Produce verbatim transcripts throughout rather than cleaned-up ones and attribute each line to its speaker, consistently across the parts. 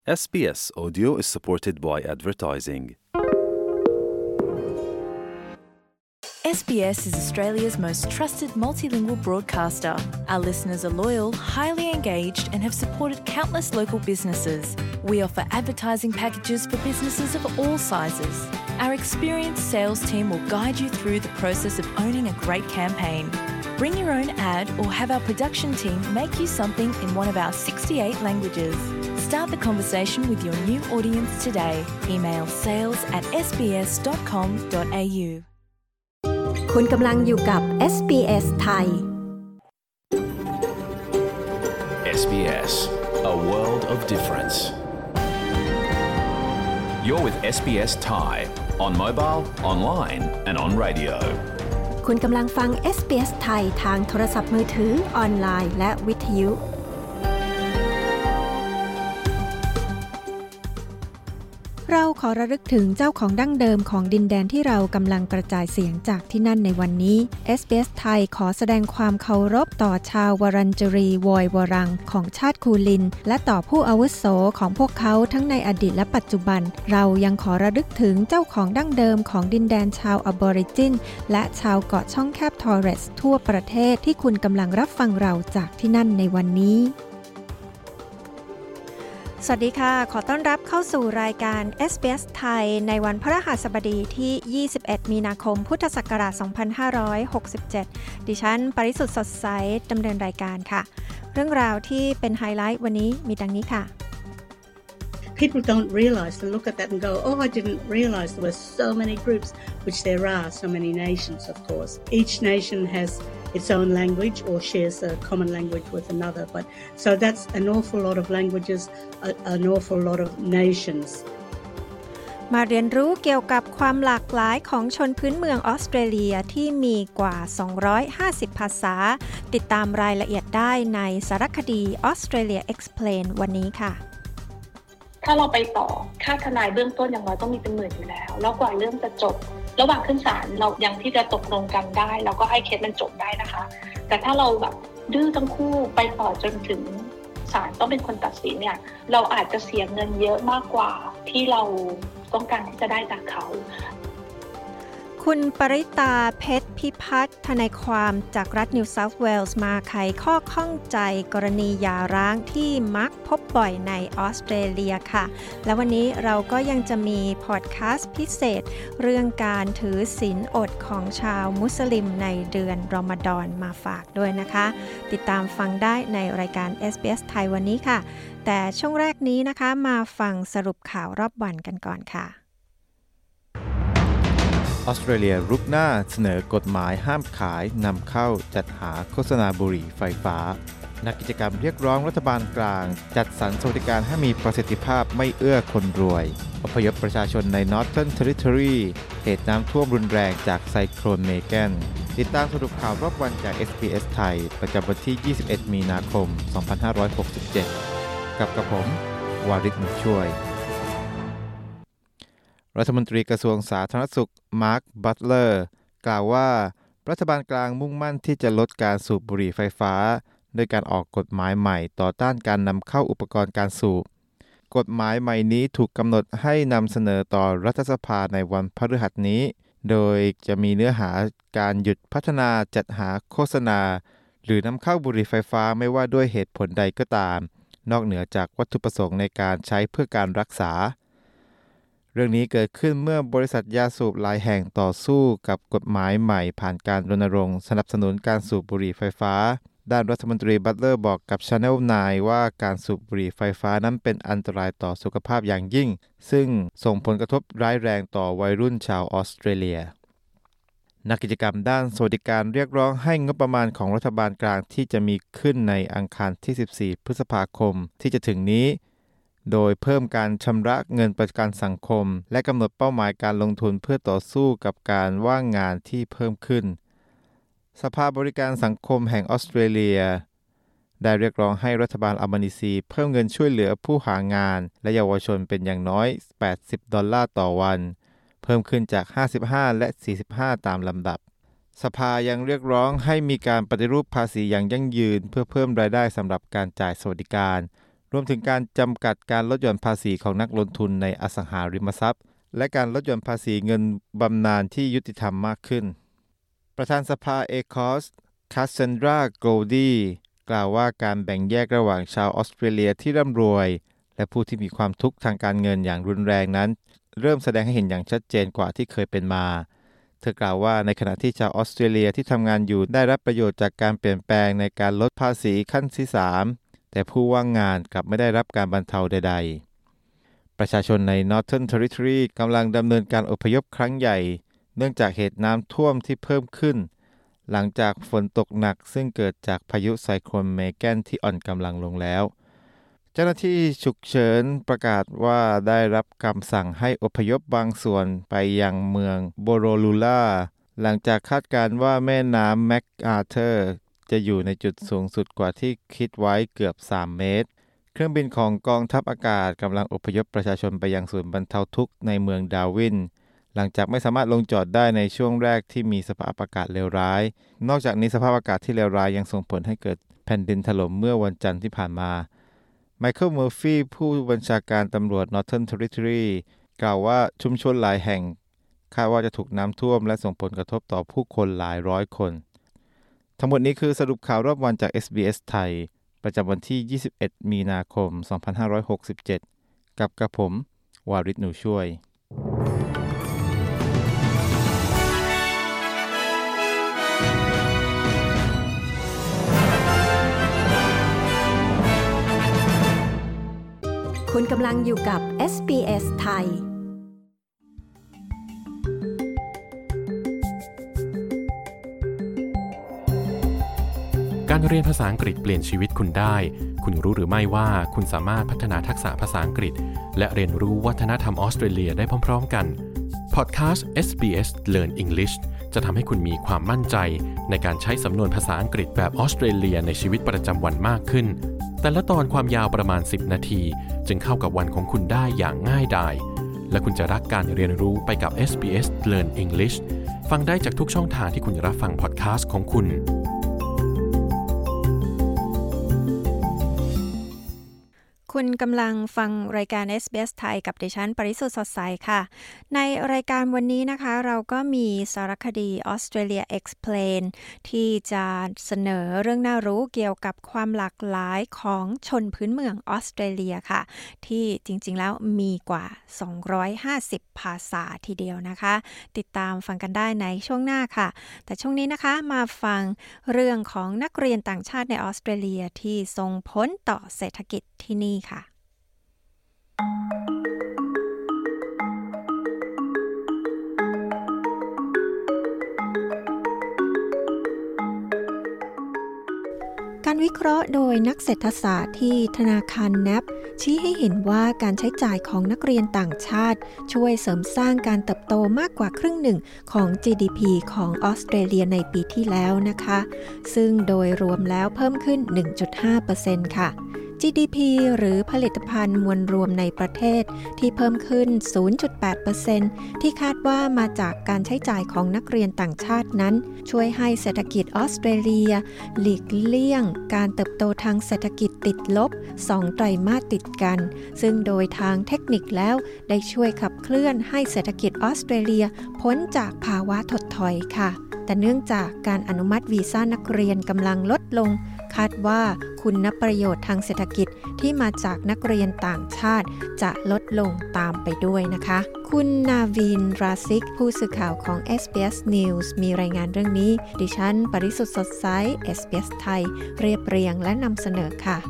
Speaker 1: S B S Audio is supported by advertising.
Speaker 2: S B S is Australia's most trusted multilingual broadcaster. Our listeners are loyal, highly engaged, and have supported countless local businesses. We offer advertising packages for businesses of all sizes. Our experienced sales team will guide you through the process of owning a great campaign. Bring your own ad or have our production team make you something in one of our sixty-eight languages. Start the conversation with your new audience today. Email sales at s b s dot com dot a u
Speaker 3: คุณกำลังอยู่กับ เอส บี เอส ไทย
Speaker 4: เอส บี เอส, a world of difference. You're with เอส บี เอส Thai on mobile, online and on radio.
Speaker 3: คุณกำลังฟัง เอส บี เอส ไทยทางโทรศัพท์มือถือออนไลน์และวิทยุเราขอระลึกถึงเจ้าของดั้งเดิมของดินแดนที่เรากำลังกระจายเสียงจากที่นั่นในวันนี้ เอส บี เอส ไทยขอแสดงความเคารพต่อชาววรัญจรีวอยวรังของชาติคูลินและต่อผู้อาวุโสของพวกเขาทั้งในอดีตและปัจจุบันเรายังขอระลึกถึงเจ้าของดั้งเดิมของดินแดนชาวอบอริจินและชาวเกาะช่องแคบทอร์เรสทั่วประเทศที่คุณกำลังรับฟังเราจากที่นั่นในวันนี้สวัสดีค่ะขอต้อนรับเข้าสู่รายการ เอส บี เอส ไทยในวันพฤหัสบดีที่ยี่สิบเอ็ดมีนาคมพุทธศักราชสองพันห้าร้อยหกสิบเจ็ดดิฉันปริสุทธิ์สดใสดำเนินรายการค่ะเรื่องราวที่เป็นไฮไลท์วันนี้มีดังนี้ค่ะ
Speaker 5: People don't realize and look at that and go, oh, I didn't realize there were so many groups, which there are, so many nations, of course. Each nation has its own language or shares a common language with another. But so that's an awful lot of languages, a, an awful lot of nations.
Speaker 3: มาเรียนรู้เกี่ยวกับความหลากหลายของชนพื้นเมืองออสเตรเลียที่มีกว่าสองร้อยห้าสิบภาษาติดตามรายละเอียดได้ในสารคดี Australia Explain วันนี้ค่ะ
Speaker 6: ถ้าเราไปต่อค่าทนายเบื้องต้นอย่างน้อยต้องมีเป็นหมื่นอยู่แล้วแล้วกว่าเรื่องจะจบระหว่างขึ้นศาลเรายังที่จะตกลงกันได้เราก็ให้เคสมันจบได้นะคะแต่ถ้าเราแบบดื้อทั้งคู่ไปต่อจนถึงศาลต้องเป็นคนตัดสินเนี่ยเราอาจจะเสียเงินเยอะมากกว่าที่เราต้องการที่จะได้จากเขา
Speaker 3: คุณปริตาเพชรพิพัฒน์ทนายความจากรัฐนิวเซาท์เวลส์มาไขข้อข้องใจกรณีหย่าร้างที่มักพบบ่อยในออสเตรเลียค่ะและวันนี้เราก็ยังจะมีพอดแคสต์พิเศษเรื่องการถือศีลอดของชาวมุสลิมในเดือนรอมฎอนมาฝากด้วยนะคะติดตามฟังได้ในรายการ เอส บี เอส ไทยวันนี้ค่ะแต่ช่วงแรกนี้นะคะมาฟังสรุปข่าวรอบวันกันก่อนค่ะ
Speaker 7: ออสเตรเลียรุกหน้าเสนอกฎหมายห้ามขายนำเข้าจัดหาโฆษณาบุหรี่ไฟฟ้านักกิจกรรมเรียกร้องรัฐบาลกลางจัดสรรสวัสดิการให้มีประสิทธิภาพไม่เอื้อคนรวยอพยพประชาชนใน Northern Territory เหตุน้ำท่วมรุนแรงจากไซโคลนเมแกนติดตามสรุปข่าวรอบวันจาก เอส บี เอส ไทยประจำวันที่ยี่สิบเอ็ดมีนาคมสองพันห้าร้อยหกสิบเจ็ดกับกระผมวาริศมุขช่วยรัฐมนตรีกระทรวงสาธารณสุขมาร์คบัตเลอร์กล่าวว่ารัฐบาลกลางมุ่งมั่นที่จะลดการสูบบุหรี่ไฟฟ้าโดยการออกกฎหมายใหม่ต่อต้านการนำเข้าอุปกรณ์การสูบกฎหมายใหม่นี้ถูกกำหนดให้นำเสนอต่อรัฐสภาในวันพฤหัสนี้โดยจะมีเนื้อหาการหยุดพัฒนาจัดหาโฆษณาหรือนำเข้าบุหรี่ไฟฟ้าไม่ว่าด้วยเหตุผลใดก็ตามนอกเหนือจากวัตถุประสงค์ในการใช้เพื่อการรักษาเรื่องนี้เกิดขึ้นเมื่อบริษัทยาสูบหลายแห่งต่อสู้กับกฎหมายใหม่ผ่านการรณรงค์สนับสนุนการสูบบุหรี่ไฟฟ้าด้านรัฐมนตรีบัตเลอร์บอกกับ Channel ไนน์ ว่าการสูบบุหรี่ไฟฟ้านั้นเป็นอันตรายต่อสุขภาพอย่างยิ่งซึ่งส่งผลกระทบร้ายแรงต่อวัยรุ่นชาวออสเตรเลียนักกิจกรรมด้านสวัสดิการเรียกร้องให้งบประมาณของรัฐบาลกลางที่จะมีขึ้นในอังคารที่สิบสี่พฤษภาคมที่จะถึงนี้โดยเพิ่มการชำระเงินประกันสังคมและกำหนดเป้าหมายการลงทุนเพื่อต่อสู้กับการว่างงานที่เพิ่มขึ้นสภาบริการสังคมแห่งออสเตรเลียได้เรียกร้องให้รัฐบาลอัลบานีซีเพิ่มเงินช่วยเหลือผู้หางานและเยาวชนเป็นอย่างน้อยแปดสิบดอลลาร์ต่อวันเพิ่มขึ้นจากห้าสิบห้าและสี่สิบห้าตามลำดับสภายังเรียกร้องให้มีการปฏิรูปภาษีอย่างยั่งยืนเพื่อเพิ่มรายได้สำหรับการจ่ายสวัสดิการรวมถึงการจำกัดการลดหย่อนภาษีของนักลงทุนในอสังหาริมทรัพย์และการลดหย่อนภาษีเงินบำนาญที่ยุติธรรมมากขึ้นประธานสภาเอคอสคาสเซนดราโกลดีกล่าวว่าการแบ่งแยกระหว่างชาวออสเตรเลียที่ร่ำรวยและผู้ที่มีความทุกข์ทางการเงินอย่างรุนแรงนั้นเริ่มแสดงให้เห็นอย่างชัดเจนกว่าที่เคยเป็นมาเธอกล่าวว่าในขณะที่ชาวออสเตรเลียที่ทำงานอยู่ได้รับประโยชน์จากการเปลี่ยนแปลงในการลดภาษีขั้นที่สามแต่ผู้ว่างงานกลับไม่ได้รับการบรรเทาใดๆประชาชนใน Northern Territory กำลังดำเนินการอพยพครั้งใหญ่เนื่องจากเหตุน้ำท่วมที่เพิ่มขึ้นหลังจากฝนตกหนักซึ่งเกิดจากพายุไซโคลนเมแกนที่อ่อนกำลังลงแล้วเจ้าหน้าที่ฉุกเฉินประกาศว่าได้รับคำสั่งให้อพยพบางส่วนไปยังเมืองโบโรลูลาหลังจากคาดการณ์ว่าแม่น้ำแมคอาร์เธอร์จะอยู่ในจุดสูงสุดกว่าที่คิดไว้เกือบสามเมตรเครื่องบินของกองทัพอากาศกำลังอพยพประชาชนไปยังศูนย์บรรเทาทุกข์ในเมืองดาร์วินหลังจากไม่สามารถลงจอดได้ในช่วงแรกที่มีสภาพอากาศเลวร้ายนอกจากนี้สภาพอากาศที่เลวร้ายยังส่งผลให้เกิดแผ่นดินถล่มเมื่อวันจันทร์ที่ผ่านมาไมเคิลเมอร์ฟี่ผู้บัญชาการตำรวจ Northern Territory กล่าวว่าชุมชนหลายแห่งคาดว่าจะถูกน้ำท่วมและส่งผลกระทบต่อผู้คนหลายร้อยคนทั้งหมดนี้คือสรุปข่าวรอบวันจาก เอส บี เอส ไทยประจำวันที่ยี่สิบเอ็ดมีนาคมสองพันห้าร้อยหกสิบเจ็ดกับกระผมวาริศหนูช่วย
Speaker 3: คุณกำลังอยู่กับ เอส บี เอส ไทย
Speaker 8: การเรียนภาษาอังกฤษเปลี่ยนชีวิตคุณได้คุณรู้หรือไม่ว่าคุณสามารถพัฒนาทักษะภาษาอังกฤษและเรียนรู้วัฒนธรรมออสเตรเลียได้พร้อมๆกันพอดแคสต์ เอส บี เอส Learn English จะทำให้คุณมีความมั่นใจในการใช้สำนวนภาษาอังกฤษแบบออสเตรเลียในชีวิตประจำวันมากขึ้นแต่ละตอนความยาวประมาณสิบนาทีจึงเข้ากับวันของคุณได้อย่างง่ายดายและคุณจะรักการเรียนรู้ไปกับ เอส บี เอส Learn English ฟังได้จากทุกช่องทางที่คุณรับฟังพอดแคสต์ของคุณ
Speaker 3: คุณกำลังฟังรายการ เอส บี เอส ไทยกับดิฉันปริสุทธิ์สดใสค่ะในรายการวันนี้นะคะเราก็มีสารคดี Australia Explain ที่จะเสนอเรื่องน่ารู้เกี่ยวกับความหลากหลายของชนพื้นเมืองออสเตรเลียค่ะที่จริงๆแล้วมีกว่าสองร้อยห้าสิบภาษาทีเดียวนะคะติดตามฟังกันได้ในช่วงหน้าค่ะแต่ช่วงนี้นะคะมาฟังเรื่องของนักเรียนต่างชาติในออสเตรเลียที่ส่งผลต่อเศรษฐกิจที่นี่ค่ะการวิเคราะห์โดยนักเศรษฐศาสตร์ที่ธนาคาร เอ็น เอ พี ชี้ให้เห็นว่าการใช้จ่ายของนักเรียนต่างชาติช่วยเสริมสร้างการเติบโตมากกว่าครึ่งหนึ่งของ จี ดี พี ของออสเตรเลียในปีที่แล้วนะคะซึ่งโดยรวมแล้วเพิ่มขึ้น หนึ่งจุดห้าเปอร์เซ็นต์ ค่ะจี ดี พี หรือผลิตภัณฑ์มวลรวมในประเทศที่เพิ่มขึ้น ศูนย์จุดแปดเปอร์เซ็นต์ ที่คาดว่ามาจากการใช้จ่ายของนักเรียนต่างชาตินั้นช่วยให้เศรษฐกิจออสเตรเลียหลีกเลี่ยงการเติบโตทางเศรษฐกิจติดลบสองไตรมาสติดกันซึ่งโดยทางเทคนิคแล้วได้ช่วยขับเคลื่อนให้เศรษฐกิจออสเตรเลียพ้นจากภาวะถดถอยค่ะแต่เนื่องจากการอนุมัติวีซ่านักเรียนกำลังลดลงคาดว่าคุณประโยชน์ทางเศรษฐกิจที่มาจากนักเรียนต่างชาติจะลดลงตามไปด้วยนะคะคุณนาวินราซิกผู้สื่อข่าวของ เอส บี เอส News มีรายงานเรื่องนี้ดิฉันปริสุทธิ์สดใส เอส บี เอส ไทยเรียบเรียงและนำเสนอค่ะ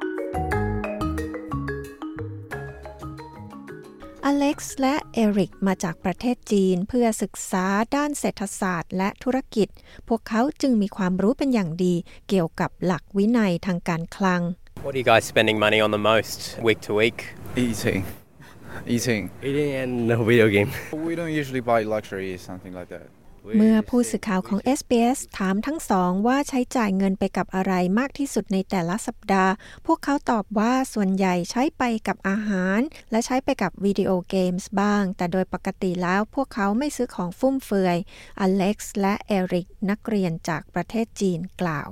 Speaker 3: อเล็กซ์และเอริกมาจากประเทศจีนเพื่อศึกษาด้านเศรษฐศาสตร์และธุรกิจพวกเขาจึงมีความรู้เป็นอย่างดีเกี่ยวกับหลักวินัยทางการคลัง
Speaker 9: What are you guys spending money on the most week to week?
Speaker 10: Eating. Eating.
Speaker 9: Eating and a video game.
Speaker 10: We don't usually buy luxury or something like that.
Speaker 3: เมื่อผู้สื่อข่าวของ เอส บี เอส ถามทั้งสองว่าใช้จ่ายเงินไปกับอะไรมากที่สุดในแต่ละสัปดาห์พวกเขาตอบว่าส่วนใหญ่ใช้ไปกับอาหารและใช้ไปกับวิดีโอเกมส์บ้างแต่โดยปกติแล้วพวกเขาไม่ซื้อของฟุ่มเฟือยอเล็กซ์และเอริกนักเรียนจากประเทศจีนกล่าว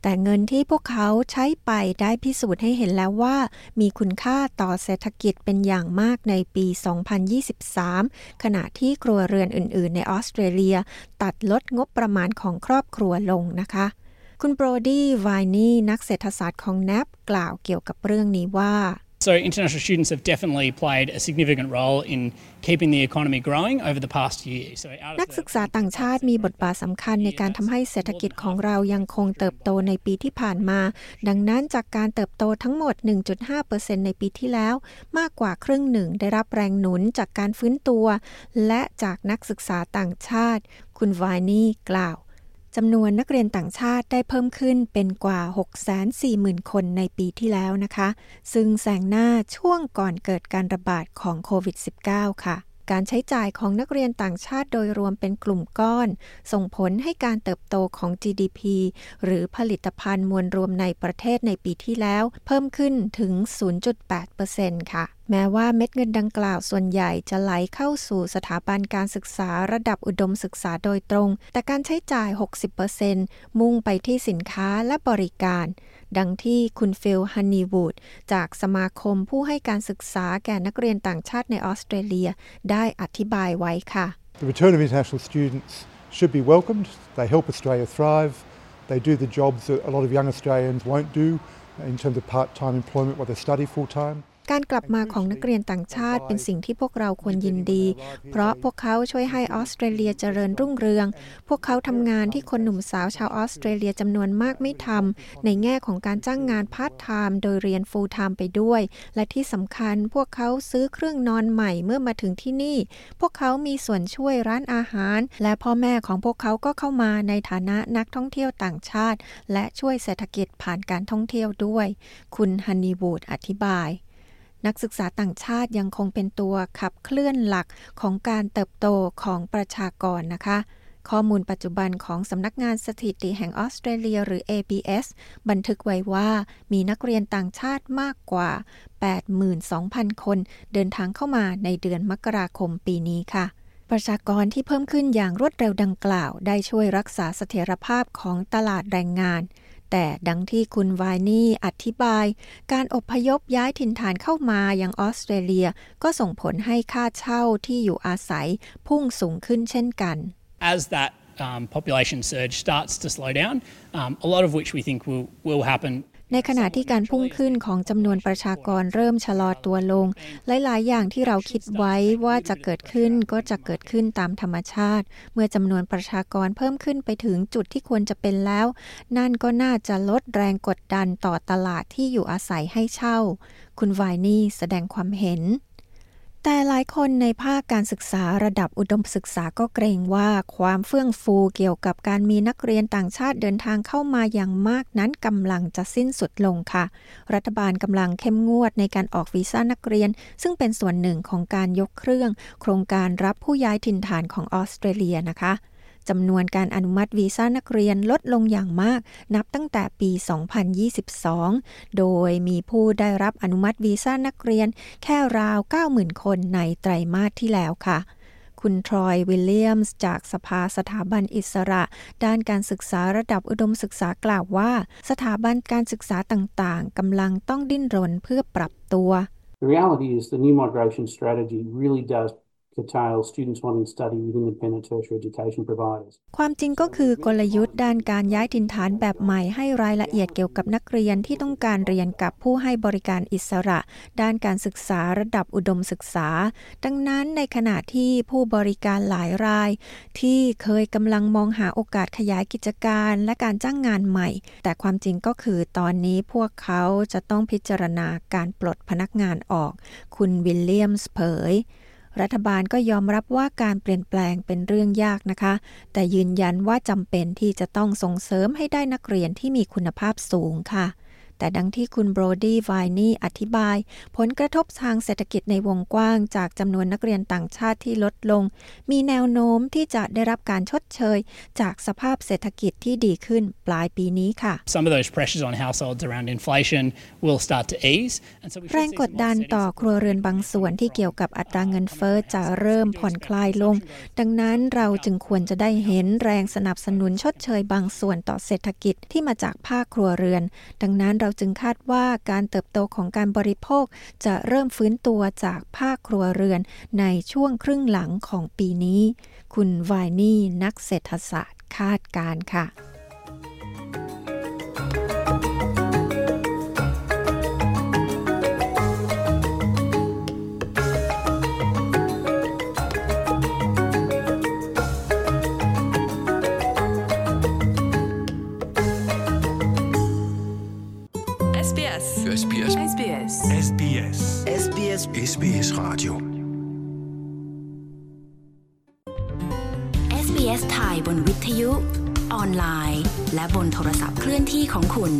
Speaker 3: แต่เงินที่พวกเขาใช้ไปได้พิสูจน์ให้เห็นแล้วว่ามีคุณค่าต่อเศรษฐกิจเป็นอย่างมากในปี สองพันยี่สิบสาม ขณะที่ครัวเรือนอื่นๆในออสเตรเลียตัดลดงบประมาณของครอบครัวลงนะคะคุณโบรดี้ไวนี่นักเศรษฐศาสตร์ของ เอ็น เอ พี กล่าวเกี่ยวกับเรื่องนี้ว่า
Speaker 11: So international students have definitely played a significant role in keeping the economy growing over the past year. So
Speaker 3: นักศึกษาต่างชาติมีบทบาทสำคัญในการทำให้เศรษฐกิจของเรายังคงเติบโตในปีที่ผ่านมาดังนั้นจากการเติบโตทั้งหมด หนึ่งจุดห้าเปอร์เซ็นต์ ในปีที่แล้วมากกว่าครึ่งหนึ่งได้รับแรงหนุนจากการฟื้นตัวและจากนักศึกษาต่างชาติคุณไวนี่กล่าวจำนวนนักเรียนต่างชาติได้เพิ่มขึ้นเป็นกว่า หกแสนสี่หมื่น คนในปีที่แล้วนะคะซึ่งแซงหน้าช่วงก่อนเกิดการระบาดของโควิด สิบเก้า ค่ะการใช้จ่ายของนักเรียนต่างชาติโดยรวมเป็นกลุ่มก้อนส่งผลให้การเติบโตของ จี ดี พี หรือผลิตภัณฑ์มวลรวมในประเทศในปีที่แล้วเพิ่มขึ้นถึง ศูนย์จุดแปดเปอร์เซ็นต์ ค่ะแม้ว่าเม็ดเงินดังกล่าวส่วนใหญ่จะไหลเข้าสู่สถาบันการศึกษาระดับอุดมศึกษาโดยตรงแต่การใช้จ่าย หกสิบเปอร์เซ็นต์ มุ่งไปที่สินค้าและบริการดังที่คุณฟิล ฮันนีวูดจากสมาคมผู้ให้การศึกษาแก่นักเรียนต่างชาติในออสเตรเลียได้อธิบายไว้ค่ะ
Speaker 12: The return of international students should be welcomed. They help Australia thrive. They do the jobs that a lot of young Australians won't do in terms of part-time employment while they study full-time.
Speaker 3: การกลับมาของนักเรียนต่างชาติเป็นสิ่งที่พวกเราควรยินดีเพราะพวกเขาช่วยให้ออสเตรเลียเจริญรุ่งเรืองพวกเขาทำงานที่คนหนุ่มสาวชาวออสเตรเลียจำนวนมากไม่ทำในแง่ของการจ้างงานพาร์ทไทม์โดยเรียนฟูลไทม์ไปด้วยและที่สำคัญพวกเขาซื้อเครื่องนอนใหม่เมื่อมาถึงที่นี่พวกเขามีส่วนช่วยร้านอาหารและพ่อแม่ของพวกเขาก็เข้ามาในฐานะนักท่องเที่ยวต่างชาติและช่วยเศรษฐกิจผ่านการท่องเที่ยวด้วยคุณฮันนีวูดอธิบายนักศึกษาต่างชาติยังคงเป็นตัวขับเคลื่อนหลักของการเติบโตของประชากรนะคะข้อมูลปัจจุบันของสำนักงานสถิติแห่งออสเตรเลียหรือ เอ บี เอส บันทึกไว้ว่ามีนักเรียนต่างชาติมากกว่า แปดหมื่นสองพัน คนเดินทางเข้ามาในเดือนมกราคมปีนี้ค่ะประชากรที่เพิ่มขึ้นอย่างรวดเร็วดังกล่าวได้ช่วยรักษาเสถียรภาพของตลาดแรงงานแต่ดังที่คุณไวนี่อธิบายการอพยพย้ายถิ่นฐานเข้ามายังออสเตรเลียก็ส่งผลให้ค่าเช่าที่อยู่อาศัยพุ่งสูงขึ้นเช่นกัน
Speaker 11: As that um, population surge starts to slow down, um, a lot of which we think will will happen.
Speaker 3: ในขณะที่การพุ่งขึ้นของจำนวนประชากรเริ่มชะลอตัวลงหลายๆอย่างที่เราคิดไว้ว่าจะเกิดขึ้นก็จะเกิดขึ้นตามธรรมชาติเมื่อจำนวนประชากรเพิ่มขึ้นไปถึงจุดที่ควรจะเป็นแล้วนั่นก็น่าจะลดแรงกดดันต่อตลาดที่อยู่อาศัยให้เช่าคุณไวนี่แสดงความเห็นแต่หลายคนในภาคการศึกษาระดับอุดมศึกษาก็เกรงว่าความเฟื่องฟูเกี่ยวกับการมีนักเรียนต่างชาติเดินทางเข้ามาอย่างมากนั้นกำลังจะสิ้นสุดลงค่ะรัฐบาลกำลังเข้มงวดในการออกวีซ่านักเรียนซึ่งเป็นส่วนหนึ่งของการยกเครื่องโครงการรับผู้ย้ายถิ่นฐานของออสเตรเลียนะคะจำนวนการอนุมัติวีซ่านักเรียนลดลงอย่างมากนับตั้งแต่ปี สองพันยี่สิบสอง โดยมีผู้ได้รับอนุมัติวีซ่านักเรียนแค่ราว เก้าหมื่น คนในไตรมาสที่แล้วค่ะคุณทรอยวิลเลียมส์จากสภาสถาบันอิสระด้านการศึกษาระดับอุดมศึกษากล่าวว่าสถาบันการศึกษาต่างๆกำลังต้องดิ้นรนเพื่อปรับตัว
Speaker 13: The reality is the new migration strategy really does curtail students wanting to study with independent tertiary education providers
Speaker 3: ความจริงก็คือกลยุทธ์ด้านการย้ายถิ่นฐานแบบใหม่ให้รายละเอียดเกี่ยวกับนักเรียนที่ต้องการเรียนกับผู้ให้บริการอิสระด้านการศึกษาระดับอุดมศึกษาดังนั้นในขณะที่ผู้บริการหลายรายที่เคยกำลังมองหาโอกาสขยายกิจการและการจ้างงานใหม่แต่ความจริงก็คือตอนนี้พวกเขาจะต้องพิจารณาการปลดพนักงานออกคุณวิลเลียมส์เผยรัฐบาลก็ยอมรับว่าการเปลี่ยนแปลงเป็นเรื่องยากนะคะแต่ยืนยันว่าจำเป็นที่จะต้องส่งเสริมให้ได้นักเรียนที่มีคุณภาพสูงค่ะแต่ดังที่คุณโบรดี้ไวนี่อธิบายผลกระทบทางเศรษฐกิจในวงกว้างจากจำนวนนักเรียนต่างชาติที่ลดลงมีแนวโน้มที่จะได้รับการชดเชยจากสภาพเศรษฐกิจที่ดีขึ้นปลายปีนี้ค่ะ
Speaker 11: Some of those pressures on households around inflation will start to ease
Speaker 3: แรงกดดันต่อครัวเรือนบางส่วนที่เกี่ยวกับอัตราเงินเฟ้อจะเริ่มผ่อนคลายลงดังนั้นเราจึงควรจะได้เห็นแรงสนับสนุนชดเชยบางส่วนต่อเศรษฐกิจที่มาจากภาคครัวเรือนดังนั้นเราจึงคาดว่าการเติบโตของการบริโภคจะเริ่มฟื้นตัวจากภาคครัวเรือนในช่วงครึ่งหลังของปีนี้คุณไวนี่นักเศรษฐศาสตร์คาดการณ์ค่ะ
Speaker 14: SBS SBS SBS SBS SBS SBS Radio
Speaker 15: เอส บี เอส ไทยบนวิทยุออนไลน์และบนโทรศัพท์เคลื่อนที่ของคุณ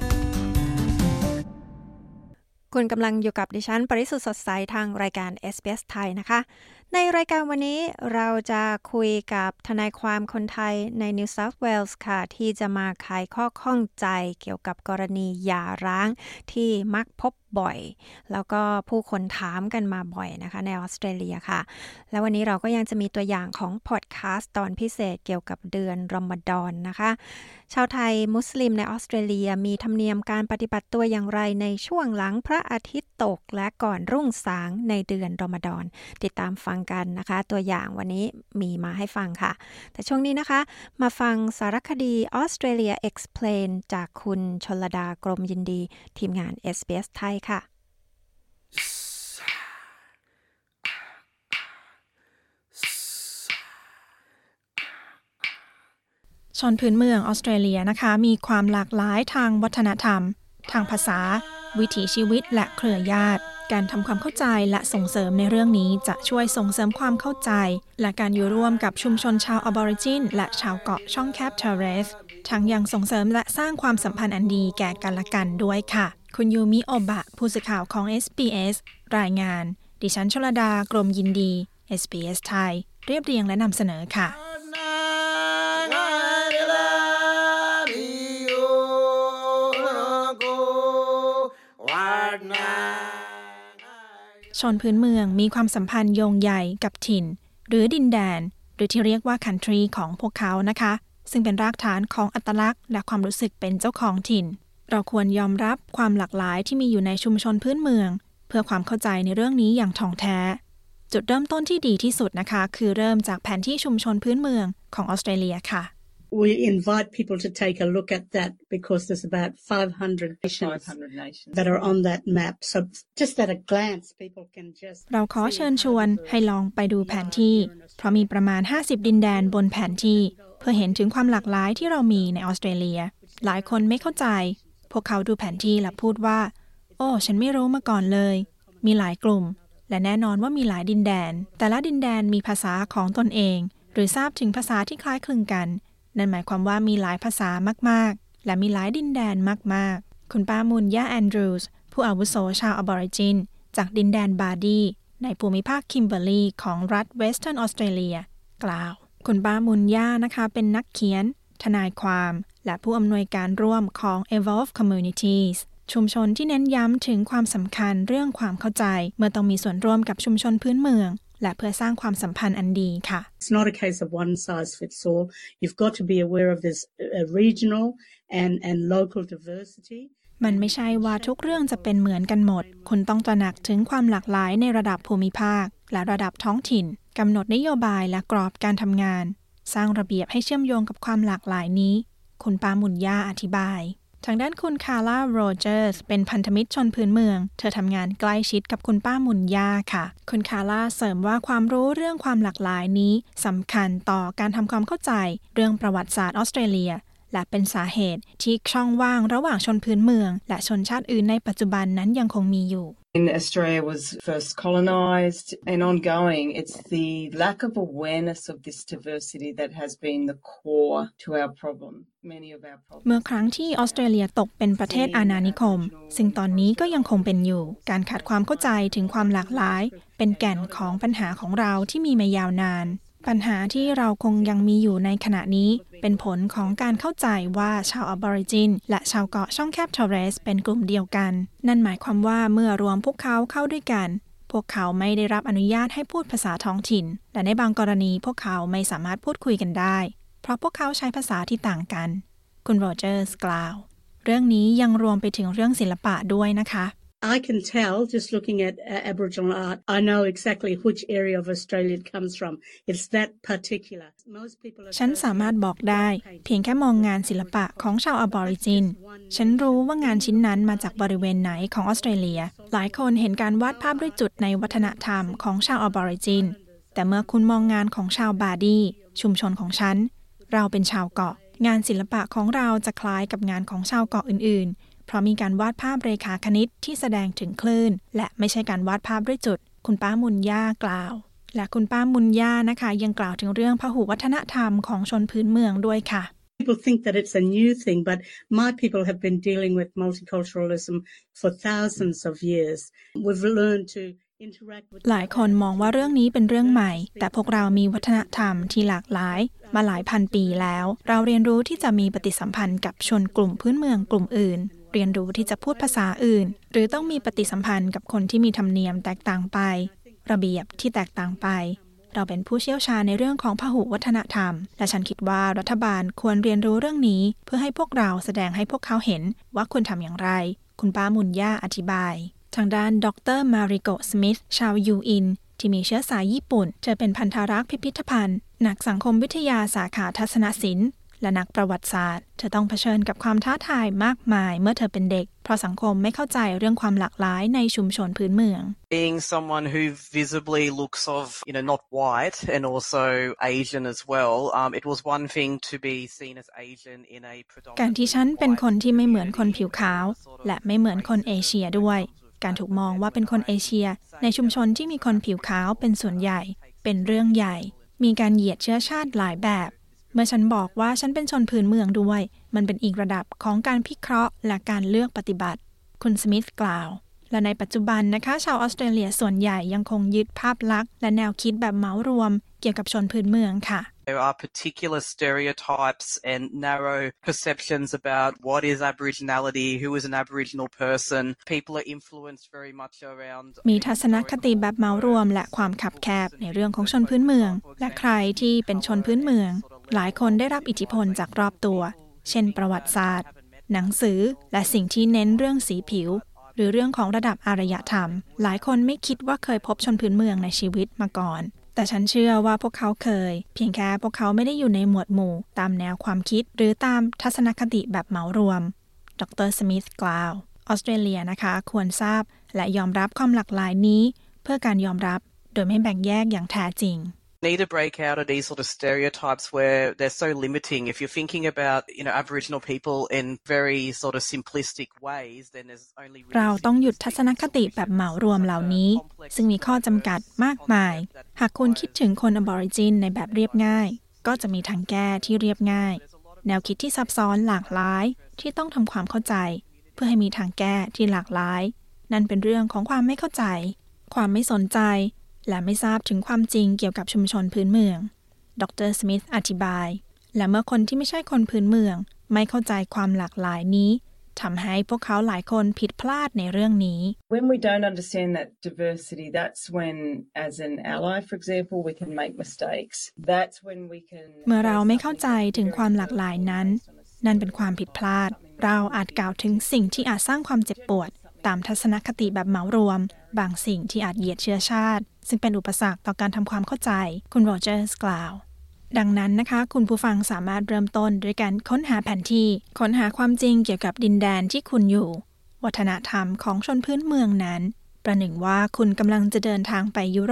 Speaker 3: คุณกำลังอยู่กับดิฉันปริสุทธิ์สดใสทางรายการ เอส บี เอส ไทยนะคะในรายการวันนี้เราจะคุยกับทนายความคนไทยใน New South Wales ค่ะที่จะมาไขข้อข้องใจเกี่ยวกับกรณีหย่าร้างที่มักพบบ่อยแล้วก็ผู้คนถามกันมาบ่อยนะคะในออสเตรเลียค่ะแล้ววันนี้เราก็ยังจะมีตัวอย่างของพอดแคสต์ตอนพิเศษเกี่ยวกับเดือนรอมฎอนนะคะชาวไทยมุสลิมในออสเตรเลียมีธรรมเนียมการปฏิบัติตัวอย่างไรในช่วงหลังพระอาทิตย์ตกและก่อนรุ่งสางในเดือนรอมฎอนติดตามฟังกันนะคะตัวอย่างวันนี้มีมาให้ฟังค่ะแต่ช่วงนี้นะคะมาฟังสารคดี Australia Explain จากคุณชลดากรมยินดีทีมงาน เอส บี เอส ไทยค่ะ
Speaker 16: ชนพื้นเมืองออสเตรเลียนะคะมีความหลากหลายทางวัฒนธรรมทางภาษาวิถีชีวิตและเครือญาติการทำความเข้าใจและส่งเสริมในเรื่องนี้จะช่วยส่งเสริมความเข้าใจและการอยู่ร่วมกับชุมชนชาวออบอริจินและชาวเกาะช่องแคบเทเรสทั้งยังส่งเสริมและสร้างความสัมพันธ์อันดีแก่กันและกันด้วยค่ะคุณยูมิโอบะผู้สื่อข่าวของ เอส บี เอส รายงานดิฉันชลดากรมยินดี เอส บี เอส ไทยเรียบเรียงและนำเสนอค่ะชนพื้นเมืองมีความสัมพันธ์โยงใยกับถิ่นหรือดินแดนหรือที่เรียกว่า country ของพวกเขานะคะซึ่งเป็นรากฐานของอัตลักษณ์และความรู้สึกเป็นเจ้าของถิ่นเราควรยอมรับความหลากหลายที่มีอยู่ในชุมชนพื้นเมืองเพื่อความเข้าใจในเรื่องนี้อย่างถ่องแท้จุดเริ่มต้นที่ดีที่สุดนะคะคือเริ่มจากแผนที่ชุมชนพื้นเมืองของออสเตรเลียค่ะ
Speaker 5: We invite people to take a look at that because there's about five hundred nations, nations that are on that map. So just at a glance, people can just
Speaker 16: เราขอเชิญชวนให้ลองไปดูแผนที่เพราะมีประมาณห้าสิบดินแดนบนแผนที่เพื่อเห็นถึงความหลากหลายที่เรามีในออสเตรเลียหลายคนไม่เข้าใจพวกเขาดูแผนที่และพูดว่าโอ้ฉันไม่รู้มาก่อนเลยมีหลายกลุ่มและแน่นอนว่ามีหลายดินแดนแต่ละดินแดนมีภาษาของตนเองหรือทราบถึงภาษาที่คล้ายคลึงกันนั่นหมายความว่ามีหลายภาษามากๆและมีหลายดินแดนมากๆคุณป้ามุนย่าแอนดรูส์ผู้อาวุโสชาวออบอริจินจากดินแดนบาร์ดีในภูมิภาคคิมเบอร์ลีของรัฐเวสเทิร์นออสเตรเลียกล่าวคุณป้ามุนย่านะคะเป็นนักเขียนทนายความและผู้อำนวยการร่วมของ Evolve Communities ชุมชนที่เน้นย้ำถึงความสำคัญเรื่องความเข้าใจเมื่อต้องมีส่วนร่วมกับชุมชนพื้นเมืองและเพื่อสร้างความสัมพันธ์อันดีค่ะ
Speaker 5: It's not a case of one size fits all. You've got to be aware of this uh, regional and and local diversity.
Speaker 16: มันไม่ใช่ว่าทุกเรื่องจะเป็นเหมือนกันหมดคุณต้องตระหนักถึงความหลากหลายในระดับภูมิภาคและระดับท้องถิ่นกำหนดนโยบายและกรอบการทำงานสร้างระเบียบให้เชื่อมโยงกับความหลากหลายนี้คุณปามุนย่าอธิบายทางด้านคุณคาร่าโรเจอร์สเป็นพันธมิตรชนพื้นเมืองเธอทำงานใกล้ชิดกับคุณป้ามุนย่าค่ะคุณคาร่าเสริมว่าความรู้เรื่องความหลากหลายนี้สำคัญต่อการทำความเข้าใจเรื่องประวัติศาสตร์ออสเตรเลียและเป็นสาเหตุที่ช่องว่างระหว่างชนพื้นเมืองและชนชาติอื่นในปัจจุบันนั้นยังคงมีอยู่
Speaker 17: In Australia was first colonised and ongoing, it's the lack of awareness of this diversity that has been the core to our problem. Many of our problems.
Speaker 16: เมื่อครั้งที่ออสเตรเลียตกเป็นประเทศอาณานิคมซึ่งตอนนี้ก็ยังคงเป็นอยู่การขาดความเข้าใจถึงความหลากหลายเป็นแก่นของปัญหาของเราที่มีมายาวนานปัญหาที่เราคงยังมีอยู่ในขณะนี้เป็นผลของการเข้าใจว่าชาวออบอริจินและชาวเกาะช่องแคบทอร์เรสเป็นกลุ่มเดียวกันนั่นหมายความว่าเมื่อรวมพวกเขาเข้าด้วยกันพวกเขาไม่ได้รับอนุญาตให้พูดภาษาท้องถิ่นและในบางกรณีพวกเขาไม่สามารถพูดคุยกันได้เพราะพวกเขาใช้ภาษาที่ต่างกันคุณโรเจอร์สกล่าวเรื่องนี้ยังรวมไปถึงเรื่องศิลปะด้วยนะคะ
Speaker 5: I can tell just looking at uh, Aboriginal art. I know exactly which area of Australia it comes from. It's that particular. Most people.
Speaker 16: ฉันสามารถบอกได้เพียงแค่มองงานศิลปะของชาวออบอริจินฉันรู้ว่างานชิ้นนั้นมาจากบริเวณไหนของออสเตรเลียหลายคนเห็นการวาดภาพด้วยจุดในวัฒนธรรมของชาวออบอริจินแต่เมื่อคุณมองงานของชาวบาดีชุมชนของฉันเราเป็นชาวเกาะงานศิลปะของเราจะคล้ายกับงานของชาวเกาะอื่นๆเพราะมีการวาดภาพเรขาคณิตที่แสดงถึงคลื่นและไม่ใช่การวาดภาพด้วยจุดคุณป้ามุนย่ากล่าวและคุณป้ามุนย่านะคะยังกล่าวถึงเรื่องพหุวัฒนธรรมของชนพื้นเมืองด้วยค่ะ
Speaker 5: People think that it's a new thing, but my people have been dealing with multiculturalism for thousands of years. We've learned to
Speaker 16: หลายคนมองว่าเรื่องนี้เป็นเรื่องใหม่แต่พวกเรามีวัฒนธรรมที่หลากหลายมาหลายพันปีแล้วเราเรียนรู้ที่จะมีปฏิสัมพันธ์กับชนกลุ่มพื้นเมืองกลุ่มอื่นเรียนรู้ที่จะพูดภาษาอื่นหรือต้องมีปฏิสัมพันธ์กับคนที่มีธรรมเนียมแตกต่างไประเบียบที่แตกต่างไปเราเป็นผู้เชี่ยวชาญในเรื่องของพหุวัฒนธรรมและฉันคิดว่ารัฐบาลควรเรียนรู้เรื่องนี้เพื่อให้พวกเราแสดงให้พวกเขาเห็นว่าควรทำอย่างไรคุณป้ามุนย่าอธิบายทางด้านดรมาริโกสมิธชาวยูอินที่มีเชื้อสายญี่ปุ่นเธอเป็นพันธารักษ์พิพิธภัณฑ์นักสังคมวิทยาสาขาทัศนศิลป์และนักประวัติศาสตร์เธอต้องเผชิญกับความท้าทายมากมายเมื่อเธอเป็นเด็กเพราะสังคมไม่เข้าใจเรื่องความหลากหลายในชุมชนพื้นเมือง
Speaker 18: Being someone who visibly looks of you know not white and also Asian as well um it was one thing to be seen as Asian in a predominantly
Speaker 16: การที่ฉันเป็นคนที่ไม่เหมือนคนผิวขาวและไม่เหมือนคนเอเชียด้วยการถูกมองว่าเป็นคนเอเชียในชุมชนที่มีคนผิวขาวเป็นส่วนใหญ่เป็นเรื่องใหญ่มีการเหยียดเชื้อชาติหลายแบบเมื่อฉันบอกว่าฉันเป็นชนพื้นเมืองด้วยมันเป็นอีกระดับของการพิเคราะห์และการเลือกปฏิบัติคุณสมิธกล่าวและในปัจจุบันนะคะชาวออสเตรเลียส่วนใหญ่ยังคงยึดภาพลักษณ์และแนวคิดแบบเหมารวมเกี่ยวกับชนพื้นเมืองค่ะ
Speaker 18: There are particular stereotypes and narrow perceptions about what is Aboriginality, who is an Aboriginal person. People are influenced very much around
Speaker 16: มีทัศนคติแบบเหมารวมและความคับแคบในเรื่องของชนพื้นเมืองและใครที่เป็นชนพื้นเมืองหลายคนได้รับอิทธิพลจากรอบตัวเช่นประวัติศาสตร์หนังสือและสิ่งที่เน้นเรื่องสีผิวหรือเรื่องของระดับอารยธรรมหลายคนไม่คิดว่าเคยพบชนพื้นเมืองในชีวิตมาก่อนแต่ฉันเชื่อว่าพวกเขาเคยเพียงแค่พวกเขาไม่ได้อยู่ในหมวดหมู่ตามแนวความคิดหรือตามทัศนคติแบบเหมารวมดรสมิธกล่าวออสเตรเลียนะคะควรทราบและยอมรับความหลากหลายนี้เพื่อการยอมรับโดยไม่แบ่งแยกอย่างแท้จริง
Speaker 18: Need to break out of these sort of stereotypes where they're so limiting. If you're thinking about, you know, Aboriginal people in very sort of simplistic ways, then there's only
Speaker 16: เราต้องหยุดทัศนคติแบบเหมารวมเหล่านี้ซึ่งมีข้อจำกัดมากมายหากคุณคิดถึงคนอบอริจินในแบบเรียบง่ายก็จะมีทางแก้ที่เรียบง่ายแนวคิดที่ซับซ้อนหลากหลายที่ต้องทำความเข้าใจเพื่อให้มีทางแก้ที่หลากหลายนั่นเป็นเรื่องของความไม่เข้าใจความไม่สนใจและไม่ทราบถึงความจริงเกี่ยวกับชุมชนพื้นเมืองดรสมิธอธิบายและเมื่อคนที่ไม่ใช่คนพื้นเมืองไม่เข้าใจความหลากหลายนี้ทำให้พวกเขาหลายคนผิดพลาดในเรื่องนี้
Speaker 17: When we don't understand that diversity, that's when, as an ally, for example, we can make mistakes. That's when we can.
Speaker 16: เมื่อเราไม่เข้าใจถึงความหลากหลายนั้นนั่นเป็นความผิดพลาดเราอาจกล่าวถึงสิ่งที่อาจสร้างความเจ็บปวดตามทัศนคติแบบเหมารวมบางสิ่งที่อาจเหยียดเชื้อชาติซึ่งเป็นอุปสรรคต่อการทำความเข้าใจคุณโรเจอร์สกล่าวดังนั้นนะคะคุณผู้ฟังสามารถเริ่มต้นด้วยการค้นหาแผนที่ค้นหาความจริงเกี่ยวกับดินแดนที่คุณอยู่วัฒนธรรมของชนพื้นเมืองนั้นประหนึ่งว่าคุณกำลังจะเดินทางไปยุโรป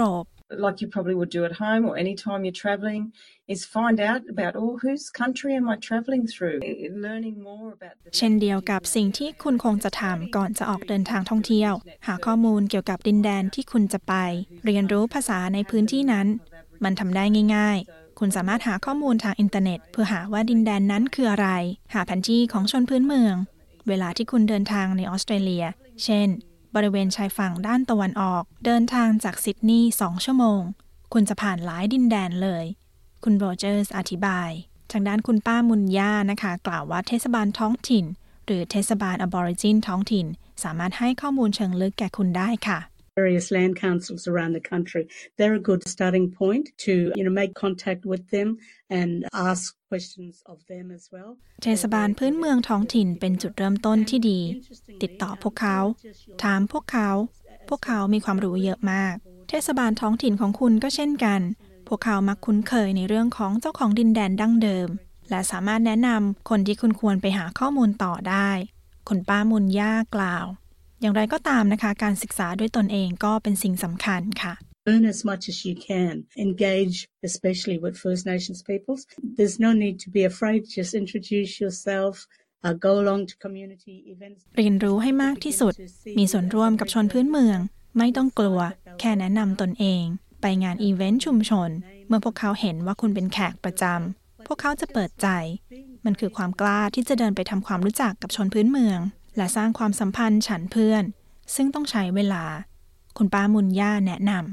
Speaker 17: like you probably would do at home or anytime you're travelling, is find out about, oh, whose country am I travelling through? Learning more about the...
Speaker 16: เช่นเดียวกับสิ่งที่คุณคงจะทำก่อนจะออกเดินทางท่องเที่ยวหาข้อมูลเกี่ยวกับดินแดนที่คุณจะไปเรียนรู้ภาษาในพื้นที่นั้นมันทำได้ง่ายๆคุณสามารถหาข้อมูลทางอินเทอร์เน็ตเพื่อหาว่าดินแดนนั้นคืออะไรหาแผนที่ของชนพื้นเมืองเวลาที่คุณเดินทางในออสเตรเลียเช่นบริเวณชายฝั่งด้านตะวันออกเดินทางจากซิดนีย์สองชั่วโมงคุณจะผ่านหลายดินแดนเลยคุณโรเจอร์สอธิบายทางด้านคุณป้ามุนย่านะคะกล่าวว่าเทศบาลท้องถิ่นหรือเทศบาลอบอริจินท้องถิ่นสามารถให้ข้อมูลเชิงลึกแก่คุณได้ค่ะ
Speaker 5: Various land councils around the country, they're a good starting point to, you know, make contact with them and ask questions of them as well.
Speaker 16: เทศบาลพื้นเมืองท้องถิ่นเป็นจุดเริ่มต้นที่ดีติดต่อพวกเขาถามพวกเขาพวกเขามีความรู้เยอะมากเทศบาลท้องถิ่นของคุณก็เช่นกันพวกเขามักคุ้นเคยในเรื่องของเจ้าของดินแดนดั้งเดิมและสามารถแนะนำคนที่คุณควรไปหาข้อมูลต่อได้คุณป้ามุนย่ากล่าวอย่างไรก็ตามนะคะการศึกษาด้วยตนเองก็เป็นสิ่งสำคัญค่ะ
Speaker 5: Learn as much as you can. Engage, especially with First Nations peoples. There's no need to be afraid. Just introduce yourself. Uh, go along to community events.
Speaker 16: เรียนรู้ให้มากที่สุดมีส่วนร่วมกับชนพื้นเมืองไม่ต้องกลัวแค่แนะนำตนเองไปงานอีเวนต์ชุมชนเมื่อพวกเขาเห็นว่าคุณเป็นแขกประจำพวกเขาจะเปิดใจมันคือความกล้าที่จะเดินไปทำความรู้จักกับชนพื้นเมืองและสร้างความสัมพันธ์ฉันเพื่อนซึ่งต้องใช้เวลาคุณป้ามุนย่าแนะนำ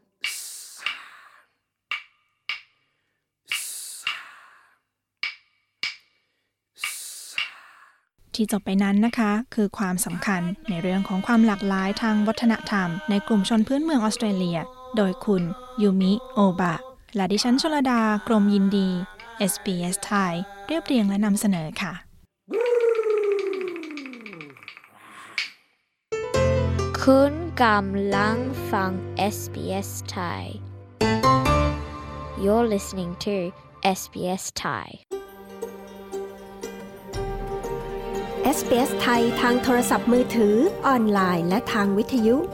Speaker 16: ที่จบไปนั้นนะคะคือความสำคัญในเรื่องของความหลากหลายทางวัฒนธรรมในกลุ่มชนพื้นเมืองออสเตรเลียโดยคุณยูมิโอบะและดิฉันชลดากรมยินดี เอส บี เอส ไทยเรียบเรียงและนำเสนอค่ะ
Speaker 19: คุณกำลังฟัง เอส บี เอส Thai You're listening to เอส บี เอส Thai
Speaker 3: เอส บี เอส ไทยทางโทรศัพท์มือถือออนไลน์และทางวิทยุ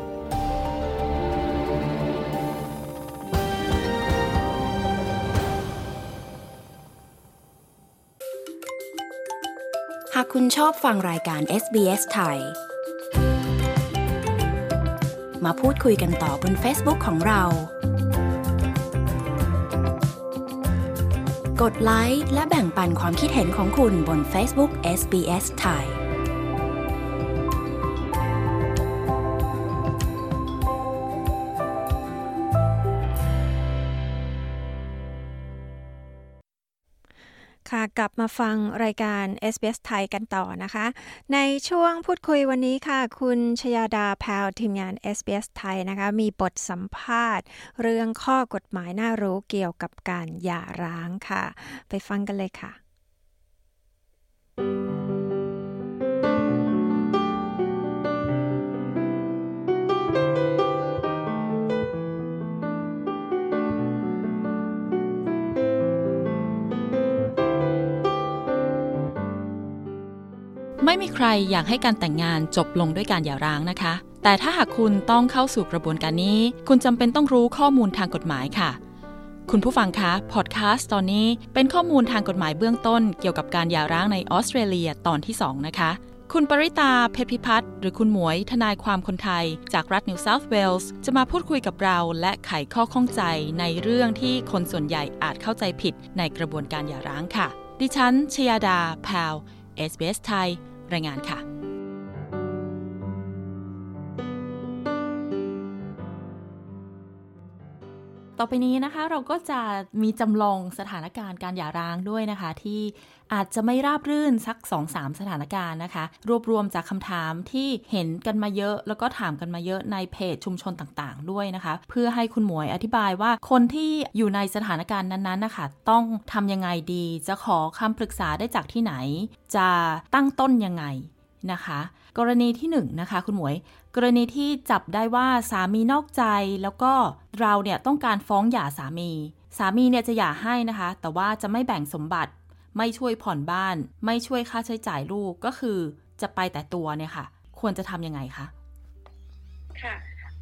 Speaker 15: หากคุณชอบฟังรายการ เอส บี เอส ไทยมาพูดคุยกันต่อบน Facebook ของเรากดไลค์และแบ่งปันความคิดเห็นของคุณบน Facebook เอส บี เอส ไทย
Speaker 3: ค่ะกลับมาฟังรายการ เอส บี เอส ไทยกันต่อนะคะในช่วงพูดคุยวันนี้ค่ะคุณชยาดาแพรวทีมงาน เอส บี เอส ไทยนะคะมีบทสัมภาษณ์เรื่องข้อกฎหมายน่ารู้เกี่ยวกับการหย่าร้างค่ะไปฟังกันเลยค่ะ
Speaker 20: ไม่มีใครอยากให้การแต่งงานจบลงด้วยการหย่าร้างนะคะแต่ถ้าหากคุณต้องเข้าสู่กระบวนการนี้คุณจำเป็นต้องรู้ข้อมูลทางกฎหมายค่ะคุณผู้ฟังคะพอดแคสต์ตอนนี้เป็นข้อมูลทางกฎหมายเบื้องต้นเกี่ยวกับการหย่าร้างในออสเตรเลียตอนที่สองนะคะคุณปริตาเพชรพิพัฒน์หรือคุณหมวยทนายความคนไทยจากรัฐนิวเซาท์เวลส์จะมาพูดคุยกับเราและไขข้อข้องใจในเรื่องที่คนส่วนใหญ่อาจเข้าใจผิดในกระบวนการหย่าร้างค่ะดิฉันชยาดาแพรว เอส บี เอส ไทยรายงานค่ะต่อไปนี้นะคะเราก็จะมีจำลองสถานการณ์การหย่าร้างด้วยนะคะที่อาจจะไม่ราบรื่นสัก สองถึงสาม สถานการณ์นะคะรวบรวมจากคำถามที่เห็นกันมาเยอะแล้วก็ถามกันมาเยอะในเพจชุมชนต่างๆด้วยนะคะเพื่อให้คุณหมวยอธิบายว่าคนที่อยู่ในสถานการณ์นั้นๆนะคะต้องทำยังไงดีจะขอคำปรึกษาได้จากที่ไหนจะตั้งต้นยังไงนะคะกรณีที่หนึ่งนะคะคุณหมวยกรณีที่จับได้ว่าสามีนอกใจแล้วก็เราเนี่ยต้องการฟ้องหย่าสามีสามีเนี่ยจะหย่าให้นะคะแต่ว่าจะไม่แบ่งสมบัติไม่ช่วยผ่อนบ้านไม่ช่วยค่าใช้จ่ายลูกก็คือจะไปแต่ตัวเนี่ยค่ะควรจะทำยังไงคะ
Speaker 6: ค่ะ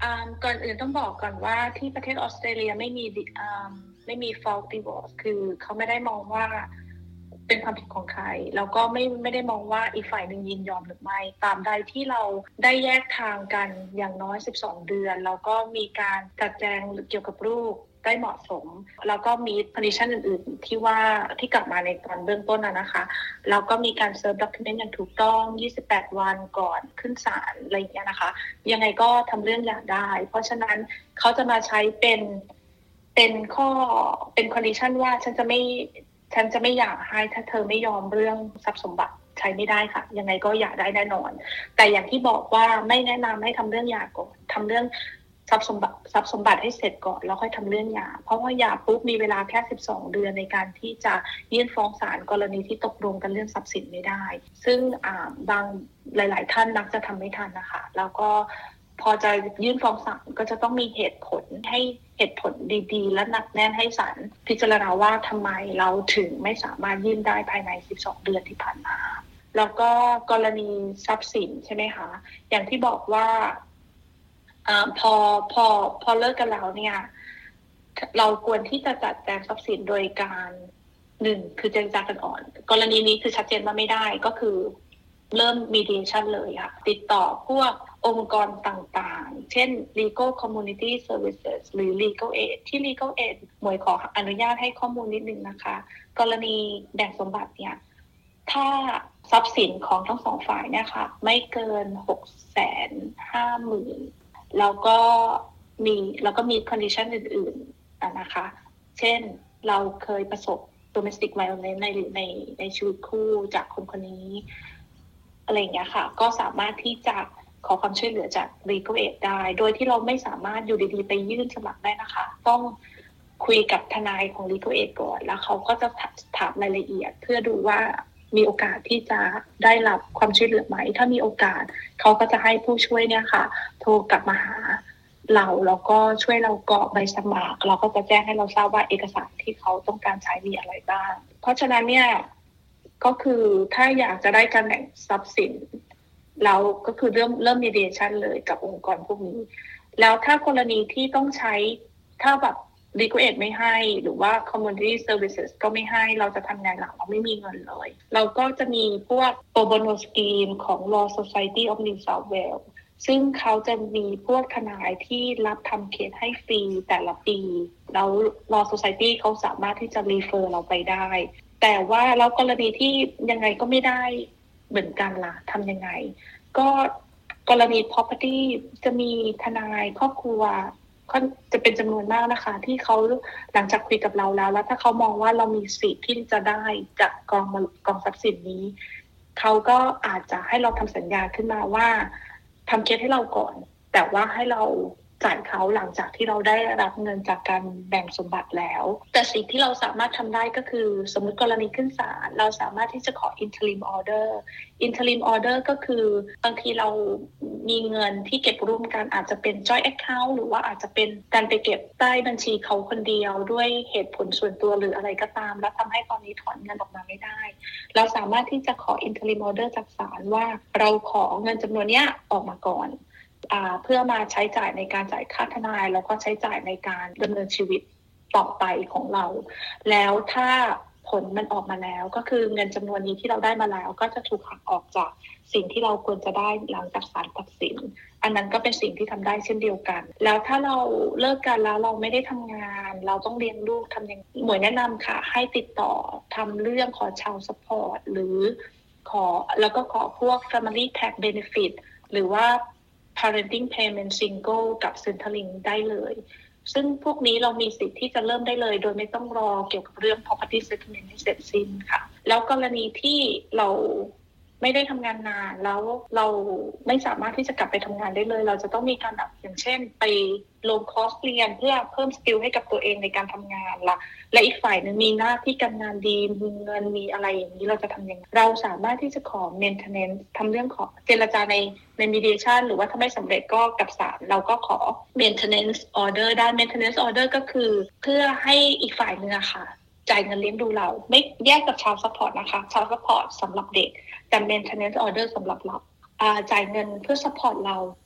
Speaker 6: ก่อนอื่นต้องบอกก่อนว่าที่ประเทศออสเตรเลียไม่มีไม่มี fault divorce คือเขาไม่ได้มองว่าเป็นความผิดของใครแล้วก็ไม่ไม่ได้มองว่าอีกฝ่ายหนึ่งยินยอมหรือไม่ตามใดที่เราได้แยกทางกันอย่างน้อยสิบสองเดือนแล้วก็มีการจัดแจงเกี่ยวกับลูกได้เหมาะสมแล้วก็มี condition อื่นๆที่ว่าที่กลับมาในตอนเบื้องต้นนะนะคะแล้วก็มีการเซิร์ฟด็อกิเมนต์อย่างถูกต้องยี่สิบแปดวันก่อนขึ้นศาลอะไรอย่างเงี้ยนะคะยังไงก็ทำเรื่องหย่าได้เพราะฉะนั้นเขาจะมาใช้เป็นเป็นข้อเป็น condition ว่าฉันจะไม่ฉันจะไม่หย่าให้ถ้าเธอไม่ยอมเรื่องทรัพย์สมบัติใช้ไม่ได้ค่ะยังไงก็หย่าได้แน่นอนแต่อย่างที่บอกว่าไม่แนะนำให้ทำเรื่องหย่าก่อนทำเรื่องทรัพย์สมบัติทรัพย์สมบัติให้เสร็จก่อนแล้วค่อยทำเรื่องหย่าเพราะว่าหย่าปุ๊บมีเวลาแค่สิบสองเดือนในการที่จะยื่นฟ้องศาลกรณีที่ตกลงกันเรื่องทรัพย์สินไม่ได้ซึ่งอ่าบางหลายๆท่านมักจะทำไม่ทันนะคะแล้วก็พอจะยื่นฟ้องศาลก็จะต้องมีเหตุผลให้เหตุผลดีๆและหนักแน่นให้ศาลพิจารณาว่าทำไมเราถึงไม่สามารถยื่นได้ภายในสิบสองเดือนที่ผ่านมาแล้วก็กรณีทรัพย์สินใช่ไหมคะอย่างที่บอกว่าอ่าพอพอพอเลิกกันแล้วเนี่ยเราควรที่จะจัดแจงทรัพย์สินโดยการหนึ่งคือเจรจากันอ่อนกรณีนี้คือชัดเจนว่าไม่ได้ก็คือเริ่ม mediation เลยค่ะติดต่อพวกองค์กรต่างๆเช่น legal community services หรือ legal aid ที่ legal aid หมวยขออนุญาตให้ข้อมูลนิดนึงนะคะกรณีแบ่งสมบัติเนี่ยถ้าทรัพย์สินของทั้งสองฝ่ายเนี่ยค่ะไม่เกิน หกแสนห้าหมื่น แล้วก็มีแล้วก็มี condition อื่นๆนะคะเช่นเราเคยประสบ domestic violence ในในในชีวิตคู่จากคนคนนี้อะไรอย่างเงี้ยค่ะก็สามารถที่จะขอความช่วยเหลือจาก legal aid ได้โดยที่เราไม่สามารถอยู่ดีๆไปยื่นสมัครได้นะคะต้องคุยกับทนายของ legal aid ก่อนแล้วเขาก็จะถามรายละเอียดเพื่อดูว่ามีโอกาสที่จะได้รับความช่วยเหลือไหมถ้ามีโอกาสเขาก็จะให้ผู้ช่วยเนี่ยค่ะโทรกลับมาหาเราแล้วก็ช่วยเรากรอกใบสมัครเราก็จะแจ้งให้เราทราบว่าเอกสารที่เขาต้องการใช้มีอะไรบ้างเพราะฉะนั้นเนี่ยก็คือถ้าอยากจะได้การแบ่งทรัพย์สินเราก็คือเริ่มเริ่ม mediation เลยกับองค์กรพวกนี้แล้วถ้ากรณีที่ต้องใช้ถ้าแบบ legal aid ไม่ให้หรือว่า community services ก็ไม่ให้เราจะทำงานหลังเราไม่มีเงินเลยเราก็จะมีพวก pro bono scheme ของ Law Society of New South Wales ซึ่งเขาจะมีพวกทนายที่รับทำเคสให้ฟรีแต่ละปีแล้ว Law Society เขาสามารถที่จะ refer เราไปได้แต่ว่าแล้วกรณีที่ยังไงก็ไม่ได้เหมือนกันล่ะทำยังไงก็กรณี property จะมีทนายครอบครัวก็จะเป็นจำนวนมากนะคะที่เขาหลังจากคุยกับเราแล้วแล้วถ้าเขามองว่าเรามีสิทธิ์ที่จะได้จากกองกองทรัพย์สินนี้เขาก็อาจจะให้เราทำสัญญาขึ้นมาว่าทำเคสให้เราก่อนแต่ว่าให้เราจ่ายเขาหลังจากที่เราได้รับเงินจากการแบ่งสมบัติแล้วแต่สิ่งที่เราสามารถทำได้ก็คือสมมติกรณีขึ้นศาลเราสามารถที่จะขอ interim order interim order ก็คือบางทีเรามีเงินที่เก็บร่วมกันอาจจะเป็น joint account หรือว่าอาจจะเป็นการไปเก็บใต้บัญชีเขาคนเดียวด้วยเหตุผลส่วนตัวหรืออะไรก็ตามแล้วทำให้ตอนนี้ถอนเงินออกมาไม่ได้เราสามารถที่จะขอ interim order จากศาลว่าเราขอเงินจำนวนนี้ออกมาก่อนเพื่อมาใช้จ่ายในการจ่ายค่าทนายแล้วก็ใช้จ่ายในการดำเนินชีวิตต่อไปของเราแล้วถ้าผลมันออกมาแล้วก็คือเงินจำนวนนี้ที่เราได้มาแล้วก็จะถูกหักออกจากสิ่งที่เราควรจะได้หลังจากศาลตัดสินอันนั้นก็เป็นสิ่งที่ทำได้เช่นเดียวกันแล้วถ้าเราเลิกกันแล้วเราไม่ได้ทำงานเราต้องเลี้ยงลูกทำยังไงหมวยแนะนำค่ะให้ติดต่อทำเรื่องขอ child support หรือขอแล้วก็ขอพวก family tax benefit หรือว่าparenting payment single กับ Centrelink ได้เลยซึ่งพวกนี้เรามีสิทธิ์ที่จะเริ่มได้เลยโดยไม่ต้องรอเกี่ยวกับเรื่อง property settlement ให้เสร็จสิ้นค่ะแล้วกรณีที่เราไม่ได้ทำงานนานแล้วเราไม่สามารถที่จะกลับไปทำงานได้เลยเราจะต้องมีการแบบอย่างเช่นไปลงคอร์สเรียนเพื่อเพิ่มสกิลให้กับตัวเองในการทำงานละและอีกฝ่ายนึงมีหน้าที่การงานดีมีเงินมีอะไรอย่างนี้เราจะทำยังไงเราสามารถที่จะขอ maintenance ทำเรื่องขอเจรจาในใน mediation หรือว่าถ้าไม่สำเร็จก็กับศาลเราก็ขอ maintenance order ได้ maintenance order ก็คือเพื่อให้อีกฝ่ายนึงอะค่ะจ่ายเงินเลี้ยงดูเราไม่แยกกับ child support นะคะ child support สำหรับเด็กแต่ maintenance order สำหรับเราจ่ายเงินเพื่อ support เรา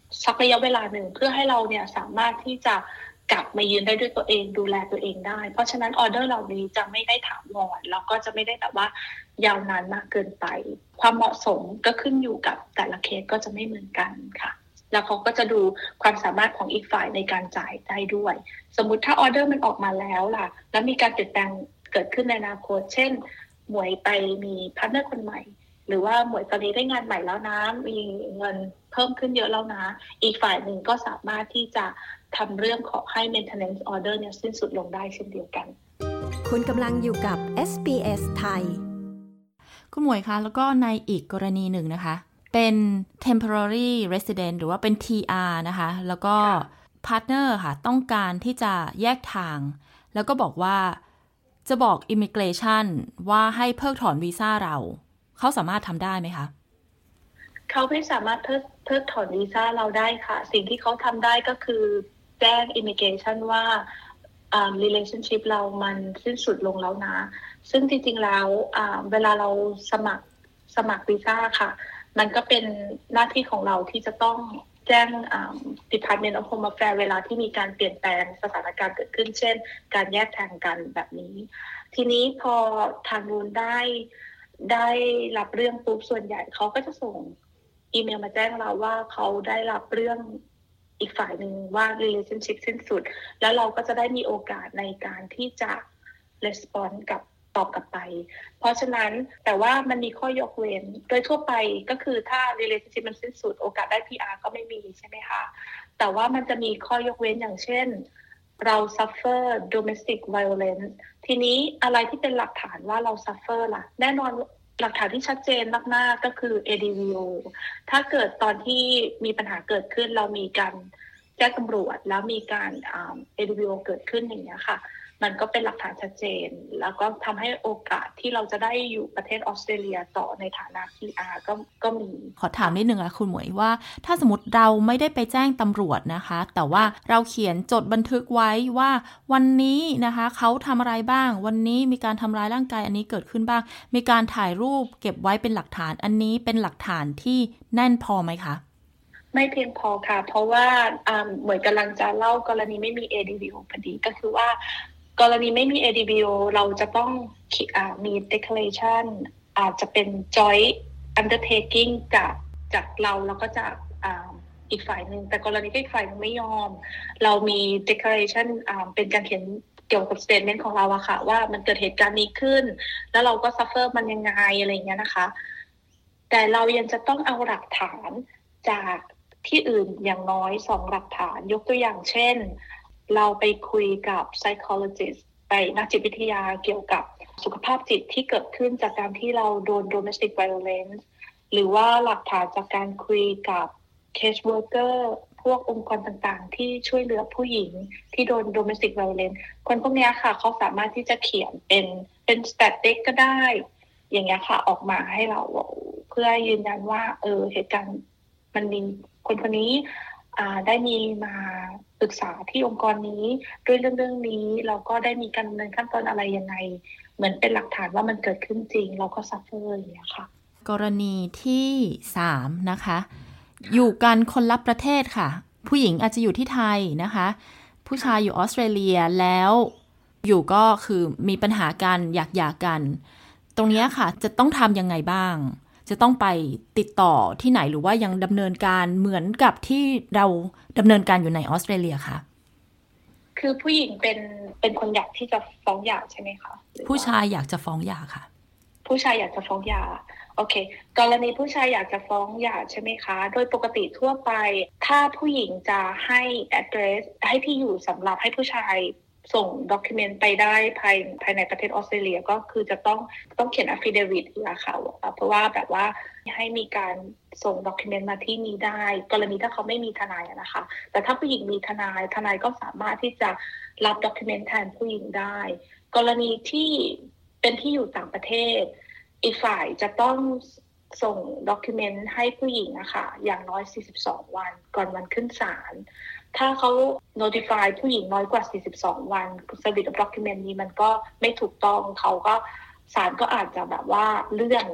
Speaker 6: สักระยะเวลาหนึ่งเพื่อให้เราเนี่ยสามารถที่จะกลับมายืนได้ด้วยตัวเองดูแลตัวเองได้เพราะฉะนั้นออเดอร์เหล่านี้จะไม่ได้ถาวรแล้วก็จะไม่ได้แบบว่ายาวนานมากเกินไปความเหมาะสมก็ขึ้นอยู่กับแต่ละเคสก็จะไม่เหมือนกันค่ะแล้วเขาก็จะดูความสามารถของอีกฝ่ายในการจ่ายได้ด้วยสมมุติถ้าออเดอร์มันออกมาแล้วล่ะแล้วมีการเปลี่ยนแปลงเกิดขึ้นในอนาคตเช่นหมวยไปมีพาร์ทเนอร์คนใหม่หรือว่าหมวยตอนนี้ได้งานใหม่แล้วนะมีเงินเพิ่มขึ้นเยอะแล้วนะอีกฝ่ายหนึ่งก็สามารถที่จะทำเรื่องขอให้ maintenance order เนี่ยสิ้นสุดลงได้เช่นเดียวกัน
Speaker 15: คุณกำลังอยู่กับ เอส บี เอส ไทย
Speaker 20: คุณหมวยคะแล้วก็ในอีกกรณีหนึ่งนะคะเป็น temporary resident หรือว่าเป็น ที อาร์ นะคะแล้วก็ partner ค่ะต้องการที่จะแยกทางแล้วก็บอกว่าจะบอก immigration ว่าให้เพิกถอนวีซ่าเราเขาสามารถทำได้ไหมคะ
Speaker 6: เขาไม่สามารถเพิกเพิกถอนวีซ่าเราได้ค่ะสิ่งที่เขาทำได้ก็คือแจ้ง immigration ว่าอ่า relationship เรามันสิ้นสุดลงแล้วนะซึ่งจริงๆแล้วอ่าเวลาเราสมัครสมัครวีซ่าค่ะมันก็เป็นหน้าที่ของเราที่จะต้องแจ้งอ่า Department of Home Affairs เวลาที่มีการเปลี่ยนแปลงสถานการณ์เกิดขึ้นเช่นการแยกทางกันแบบนี้ทีนี้พอทางนู้นได้ได้รับเรื่องปุ๊บส่วนใหญ่เขาก็จะส่งอีเมลมาแจ้งเราว่าเขาได้รับเรื่องอีกฝ่ายหนึ่งว่า relationship สิ้นสุดแล้วเราก็จะได้มีโอกาสในการที่จะ response กับตอบกลับไปเพราะฉะนั้นแต่ว่ามันมีข้อยกเว้นโดยทั่วไปก็คือถ้า relationship มันสิ้นสุดโอกาสได้ พี อาร์ ก็ไม่มีใช่ไหมคะแต่ว่ามันจะมีข้อยกเว้นอย่างเช่นเรา suffer domestic violence ทีนี้อะไรที่เป็นหลักฐานว่าเรา suffer ล่ะแน่นอนหลักฐานที่ชัดเจนมากๆก็คือ เอ ดี วี โอ ถ้าเกิดตอนที่มีปัญหาเกิดขึ้นเรามีการแจ้งตำรวจแล้วมีการอ่า เอ ดี วี โอ เกิดขึ้นอย่างเงี้ยค่ะมันก็เป็นหลักฐานชัดเจนแล้วก็ทำให้โอกาสที่เราจะได้อยู่ประเทศออสเตรเลียต่อในฐานะ พี อาร์ ก็ก็มี
Speaker 20: ขอถามนิดนึงอะคุณหมวยว่าถ้าสมมติเราไม่ได้ไปแจ้งตำรวจนะคะแต่ว่าเราเขียนจดบันทึกไว้ว่าวันนี้นะคะเขาทำอะไรบ้างวันนี้มีการทำร้ายร่างกายอันนี้เกิดขึ้นบ้างมีการถ่ายรูปเก็บไว้เป็นหลักฐานอันนี้เป็นหลักฐานที่แน่นพอไหมคะ
Speaker 6: ไม่เพียงพอค่ะเพราะว่าเหมือนกำลังจะเล่ากรณีไม่มี เอ ดี วี โอ พอดีก็คือว่ากรณีไม่มี เอ ดี วี โอ เราจะต้องมี declaration อาจจะเป็น joint undertaking จากจากเราแล้วก็จากอีกฝ่ายหนึ่งแต่กรณีที่อีกฝ่ายนึงไม่ยอมเรามี declaration เป็นการเขียนเกี่ยวกับ statement ของเราอะค่ะว่ามันเกิดเหตุการณ์นี้ขึ้นแล้วเราก็ suffer มันยังไงอะไรอย่างเงี้ยนะคะแต่เรายังจะต้องเอาหลักฐานจากที่อื่นอย่างน้อยสองหลักฐานยกตัวอย่างเช่นเราไปคุยกับ psychologist ไปนักจิตวิทยาเกี่ยวกับสุขภาพจิตที่เกิดขึ้นจากการที่เราโดน domestic violence หรือว่าหลักฐานจากการคุยกับ case worker พวกองค์กรต่างๆที่ช่วยเหลือผู้หญิงที่โดน domestic violence คนพวกนี้ค่ะเขาสามารถที่จะเขียนเป็นเป็น static ก็ได้อย่างเงี้ยค่ะออกมาให้เราเพื่อยืนยันว่าเออเหตุการณ์มันมีคนคนนี้ได้มีมาปรึกษาที่องค์กรนี้ด้วยเรื่องเรื่องนี้เราก็ได้มีการดำเนินขั้นตอนอะไรยังไงเหมือนเป็นหลักฐานว่ามันเกิดขึ้นจริงเราก็ซัฟเฟอร์อย่างเงี้ยค่ะ
Speaker 20: กรณีที่สามนะคะอยู่กันคนละประเทศค่ะผู้หญิงอาจจะอยู่ที่ไทยนะคะผู้ชายอยู่ออสเตรเลียแล้วอยู่ก็คือมีปัญหากันอยากหย่ากันตรงนี้ค่ะจะต้องทำยังไงบ้างจะต้องไปติดต่อที่ไหนหรือว่ายังดำเนินการเหมือนกับที่เราดำเนินการอยู่ในออสเตรเลียคะ
Speaker 6: คือผู้หญิงเป็นเป็นคนอยากที่จะฟ้องหย่าใช่ไหมคะ
Speaker 20: ผู้ชายอยากจะฟ้องหย่าค่ะ
Speaker 6: ผู้ชายอยากจะฟ้องหย่าโอเคกรณีผู้ชายอยากจะฟ้องหย่าใช่ไหมคะโดยปกติทั่วไปถ้าผู้หญิงจะให้ address ให้ที่อยู่สำหรับให้ผู้ชายส่งด็อกิเมนต์ไปได้ภายภายในประเทศออสเตรเลียก็คือจะต้องต้องเขียน affidavit นะคะเพราะว่าแบบว่าให้มีการส่งด็อกิเมนต์มาที่นี้ได้กรณีถ้าเขาไม่มีทนายนะคะแต่ถ้าผู้หญิงมีทนายทนายก็สามารถที่จะรับด็อกิเมนต์แทนผู้หญิงได้กรณีที่เป็นที่อยู่ต่างประเทศอีกฝ่ายจะต้องส่งด็อกิเมนต์ให้ผู้หญิงนะคะอย่างน้อยสี่สิบสองวันก่อนวันขึ้นศาลถ้าเขา notify ผู้หญิงน้อยกว่าสี่สิบสองวัน service of document นี้มันก็ไม่ถูกต้องเขาก็ศาลก็อาจจะแบบว่าเลื่อน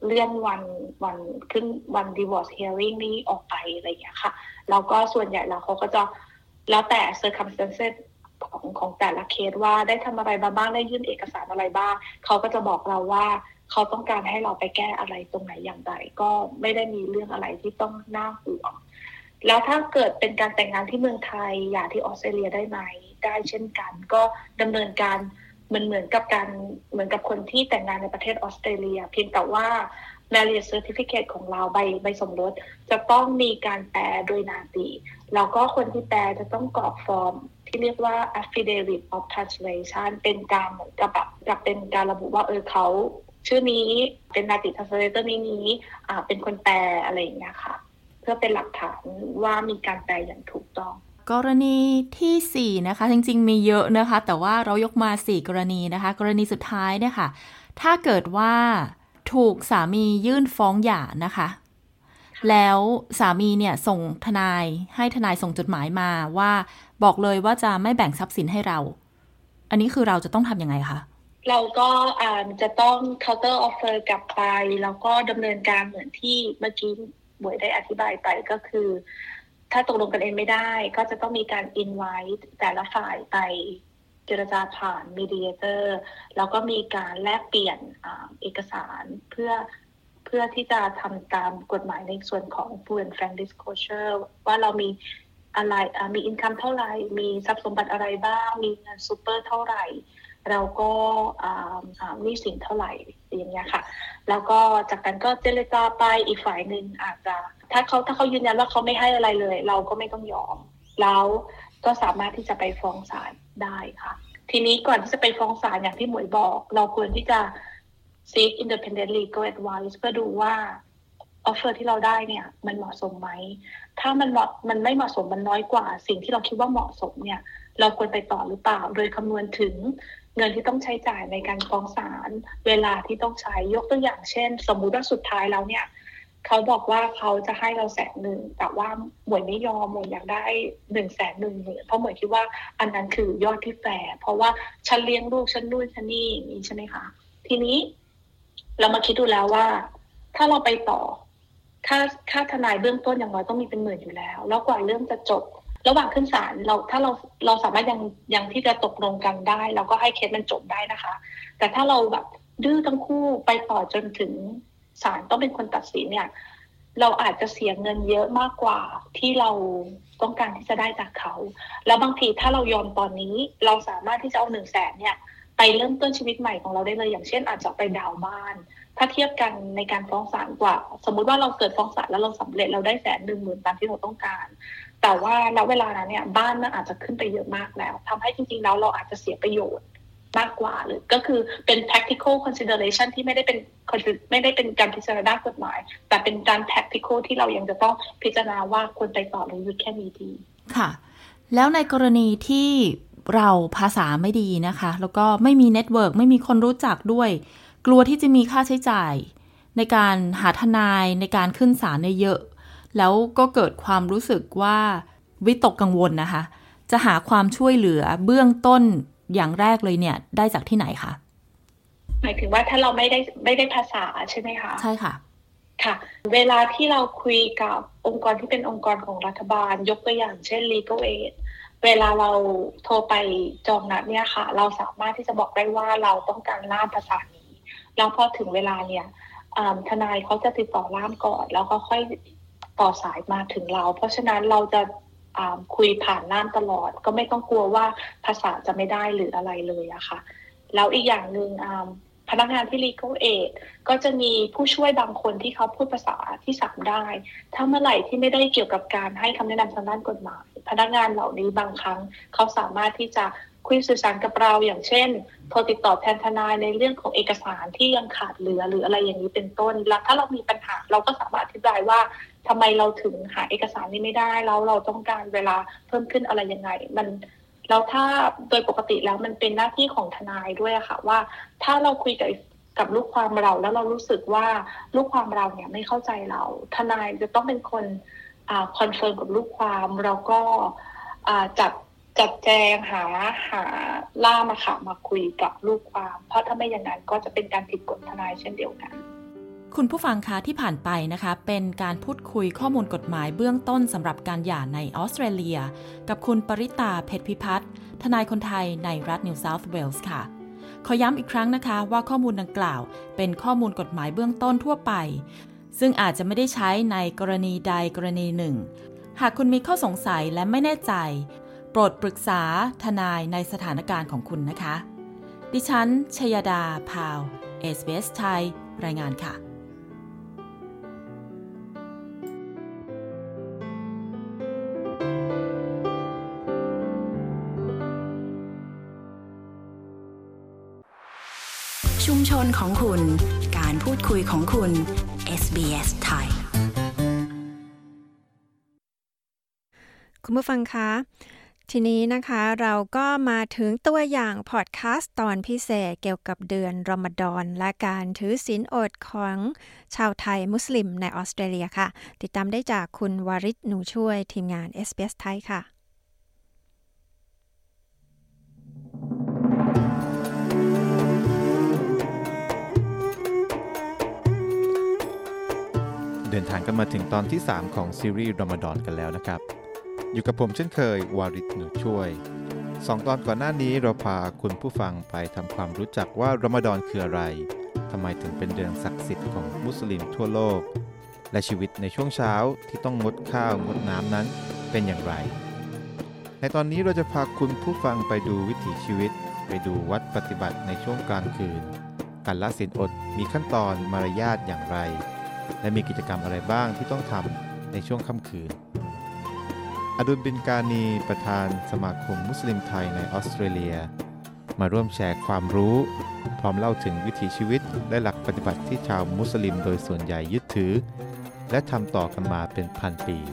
Speaker 6: เลื่อนวันวันขึ้นวัน divorce hearing นี้ออกไปอะไรอย่างเงี้ยค่ะแล้วก็ส่วนใหญ่แล้วเขาก็จะแล้วแต่ circumstances ของของแต่ละเคสว่าได้ทำอะไรมาบ้างได้ยื่นเอกสารอะไรบ้างเขาก็จะบอกเราว่าเขาต้องการให้เราไปแก้อะไรตรงไหนอย่างไรก็ไม่ได้มีเรื่องอะไรที่ต้องน่าห่วงแล้วถ้าเกิดเป็นการแต่งงานที่เมืองไทยหย่าที่ออสเตรเลียได้ไหมได้เช่นกันก็ดำเนินการเหมือนเหมือนกับการเหมือนกับคนที่แต่งงานในประเทศออสเตรเลียเพียงแต่ว่า marriage certificate ของเราใบใบสมรสจะต้องมีการแปลโดยนาตีแล้วก็คนที่แปลจะต้องกรอกฟอร์มที่เรียกว่า affidavit of translation เป็นการเหมือนกับแบบกับเป็นการระบุว่าเออเขาชื่อนี้เป็นนาติ translator นี้นี้อ่าเป็นคนแปลอะไรอย่างเงี้ยค่ะเพื่อเป็นหลักฐานว่ามีการแปลอย่างถูกต้อง
Speaker 20: กรณีที่สี่นะคะจริงๆมีเยอะนะคะแต่ว่าเรายกมาสี่กรณีนะคะกรณีสุดท้ายเนี่ยค่ะถ้าเกิดว่าถูกสามียื่นฟ้องหย่านะคะแล้วสามีเนี่ยส่งทนายให้ทนายส่งจดหมายมาว่าบอกเลยว่าจะไม่แบ่งทรัพย์สินให้เราอันนี้คือเราจะต้องทำยังไงคะ
Speaker 6: เราก็จะต้อง counter offer กลับไปแล้วก็ดำเนินการเหมือนที่เมื่อกี้บวยได้อธิบายไปก็คือถ้าตกลงกันเองไม่ได้ก็จะต้องมีการ invite แต่ละฝ่ายไปเจรจาผ่าน mediator แล้วก็มีการแลกเปลี่ยนเอกสารเพื่อเพื่อที่จะทำตามกฎหมายในส่วนของ full and frank disclosure ว่าเรามีอะไรมี income เท่าไหร่มีทรัพย์สมบัติอะไรบ้างมีเงินซูเปอร์เท่าไหร่เราก็มีสินเท่าไหร่อย่างเงี้ยค่ะแล้วก็จากนั้นก็เจรจาไปอีกฝ่ายนึงอาจจะถ้าเขาถ้าเขายืนยันว่าเขาไม่ให้อะไรเลยเราก็ไม่ต้องยอมแล้วก็สามารถที่จะไปฟ้องศาลได้ค่ะทีนี้ก่อนที่จะไปฟ้องศาลอย่างที่หมวยบอกเราควรที่จะ seek independent legal advice เพื่อดูว่า offer ที่เราได้เนี่ยมันเหมาะสมไหมถ้ามันเหมาะมันไม่เหมาะสมมันน้อยกว่าสิ่งที่เราคิดว่าเหมาะสมเนี่ยเราควรไปต่อหรือเปล่าโดยคำนวณถึงเงินที่ต้องใช้จ่ายในการฟ้องศาลเวลาที่ต้องใช้ยกตัวอย่างเช่นสมมุติว่าสุดท้ายแล้วเนี่ยเขาบอกว่าเขาจะให้เราแสนหนึ่งแต่ว่าหมวยไม่ยอมหมวยอยากได้หนึ่งแสนหนึ่งหมื่นเพราะหมวยคิดว่าอันนั้นคือยอดที่แฟร์เพราะว่าฉันเลี้ยงลูกฉันนู่นฉันนี่อย่างนี้ใช่ไหมคะทีนี้เรามาคิดดูแล้วว่าถ้าเราไปต่อค่าค่าทนายเบื้องต้นอย่างน้อยต้องมีเป็นหมื่นอยู่แล้วแล้วกว่าเรื่องจะจบระหว่างขึ้นศาลเราถ้าเราเราสามารถยังยังที่จะตกลงกันได้เราก็ให้เคสมันจบได้นะคะแต่ถ้าเราแบบดื้อทั้งคู่ไปต่อจนถึงศาลต้องเป็นคนตัดสินเนี่ยเราอาจจะเสียเงินเยอะมากกว่าที่เราต้องการที่จะได้จากเขาแล้วบางทีถ้าเรายอมตอนนี้เราสามารถที่จะเอาหนึ่งแสนเนี่ยไปเริ่มต้นชีวิตใหม่ของเราได้เลยอย่างเช่นอาจจะไปดาวน์บ้านถ้าเทียบกันในการฟ้องศาลกว่าสมมุติว่าเราเกิดฟ้องศาลแล้วเราสำเร็จเราได้แสนหนึ่งหมื่นตามที่เราต้องการแต่ว่าณเวลานั้นเนี่ยบ้านมันอาจจะขึ้นไปเยอะมากแล้วทำให้จริงๆแล้วเราอาจจะเสียประโยชน์มากกว่าหรือก็คือเป็น practical consideration ที่ไม่ได้เป็นไม่ได้เป็นการพิจารณากฎหมายแต่เป็นการ practical ที่เรายังจะต้องพิจารณาว่าควรไปต่อหรือหยุดแค่นี้ดี
Speaker 20: ค่ะแล้วในกรณีที่เราภาษาไม่ดีนะคะแล้วก็ไม่มีเน็ตเวิร์กไม่มีคนรู้จักด้วยกลัวที่จะมีค่าใช้จ่ายในการหาทนายในการขึ้นศาลเนี่ยเยอะแล้วก็เกิดความรู้สึกว่าวิตกกังวลนะคะจะหาความช่วยเหลือเบื้องต้นอย่างแรกเลยเนี่ยได้จากที่ไหนคะ
Speaker 6: หมายถึงว่าถ้าเราไม่ได้ไม่ได้ภาษาใช่ไหมคะ
Speaker 20: ใช่ค่ะ
Speaker 6: ค่ะเวลาที่เราคุยกับองค์กรที่เป็นองค์กรของรัฐบาลยกตัวอย่างเช่น Legal Aid เวลาเราโทรไปจองนัดเนี่ยค่ะเราสามารถที่จะบอกได้ว่าเราต้องการล่ามภาษานี้แล้วพอถึงเวลาเนี่ยทนายเขาจะติดต่อล่ามก่อนแล้วก็ค่อยต่อสายมาถึงเราเพราะฉะนั้นเราจะคุยผ่านล่ามตลอดก็ไม่ต้องกลัวว่าภาษาจะไม่ได้หรืออะไรเลยอะค่ะแล้วอีกอย่างหนึ่งพนักงานที่ Legal Aid ก็จะมีผู้ช่วยบางคนที่เขาพูดภาษาที่สามได้ถ้าเมื่อไหร่ที่ไม่ได้เกี่ยวกับการให้คำแนะนำทางด้านกฎหมายพนักงานเหล่านี้บางครั้งเขาสามารถที่จะคุยสื่อสารกับเราอย่างเช่นโทรติดต่อแทนทนายในเรื่องของเอกสารที่ยังขาดเหลือหรืออะไรอย่างนี้เป็นต้นแล้วถ้าเรามีปัญหาเราก็สามารถอธิบายว่าทำไมเราถึงหาเอกสารนี้ไม่ได้แล้วเราต้องการเวลาเพิ่มขึ้นอะไรยังไงมันแล้วถ้าโดยปกติแล้วมันเป็นหน้าที่ของทนายด้วยอะค่ะว่าถ้าเราคุยกับกับลูกความเราแล้วเรารู้สึกว่าลูกความเราเนี่ยไม่เข้าใจเราทนายจะต้องเป็นคนอ่าคอนเฟิร์มกับลูกความแล้วก็อ่าจัดจัดแจงหาหาล่ามาค่ะมาคุยกับลูกความเพราะถ้าไม่อย่างนั้นก็จะเป็นการผิดกฎทนายเช่นเดียวกัน
Speaker 20: คุณผู้ฟังคะที่ผ่านไปนะคะเป็นการพูดคุยข้อมูลกฎหมายเบื้องต้นสำหรับการหย่าในออสเตรเลียกับคุณปริตาเพชรพิพัฒน์ทนายคนไทยในรัฐนิวเซาท์เวลส์ค่ะขอย้ำอีกครั้งนะคะว่าข้อมูลดังกล่าวเป็นข้อมูลกฎหมายเบื้องต้นทั่วไปซึ่งอาจจะไม่ได้ใช้ในกรณีใดกรณีหนึ่งหากคุณมีข้อสงสัยและไม่แน่ใจโปรดปรึกษาทนายในสถานการณ์ของคุณนะคะดิฉันชยดาพาว เอส บี เอส ไทยรายงานค่ะ
Speaker 15: ชุมชนของคุณการพูดคุยของคุณ เอส บี เอส ไทย
Speaker 3: คุณผู้ฟังคะทีนี้นะคะเราก็มาถึงตัวอย่างพอดแคสต์ตอนพิเศษเกี่ยวกับเดือนรอมฎอนและการถือศีลอดของชาวไทยมุสลิมในออสเตรเลียค่ะติดตามได้จากคุณวาริศหนูช่วยทีมงาน เอส บี เอส ไทยค่ะ
Speaker 7: เดินทางกันมาถึงตอนที่สามของซีรีส์รอมฎอนกันแล้วนะครับอยู่กับผมเช่นเคยวาริศหนูช่วยสองตอนก่อนหน้านี้เราพาคุณผู้ฟังไปทำความรู้จักว่ารอมฎอนคืออะไรทำไมถึงเป็นเดือนศักดิ์สิทธิ์ของมุสลิมทั่วโลกและชีวิตในช่วงเช้าที่ต้องงดข้าวงดน้ำนั้นเป็นอย่างไรในตอนนี้เราจะพาคุณผู้ฟังไปดูวิถีชีวิตไปดูวัดปฏิบัติในช่วงกลางคืนการละศีลอดมีขั้นตอนมารยาทอย่างไรและมีกิจกรรมอะไรบ้างที่ต้องทำในช่วงค่ำคืนอดุลบินกานีประธานสมาคมมุสลิมไทยในออสเตรเลียมาร่วมแชร์ความรู้พร้อมเล่าถึงวิถีชีวิตและหลักปฏิบัติที่ชาวมุสลิมโดยส่วนใหญ่ยึดถือและทำต่อกันมาเป็นพันปี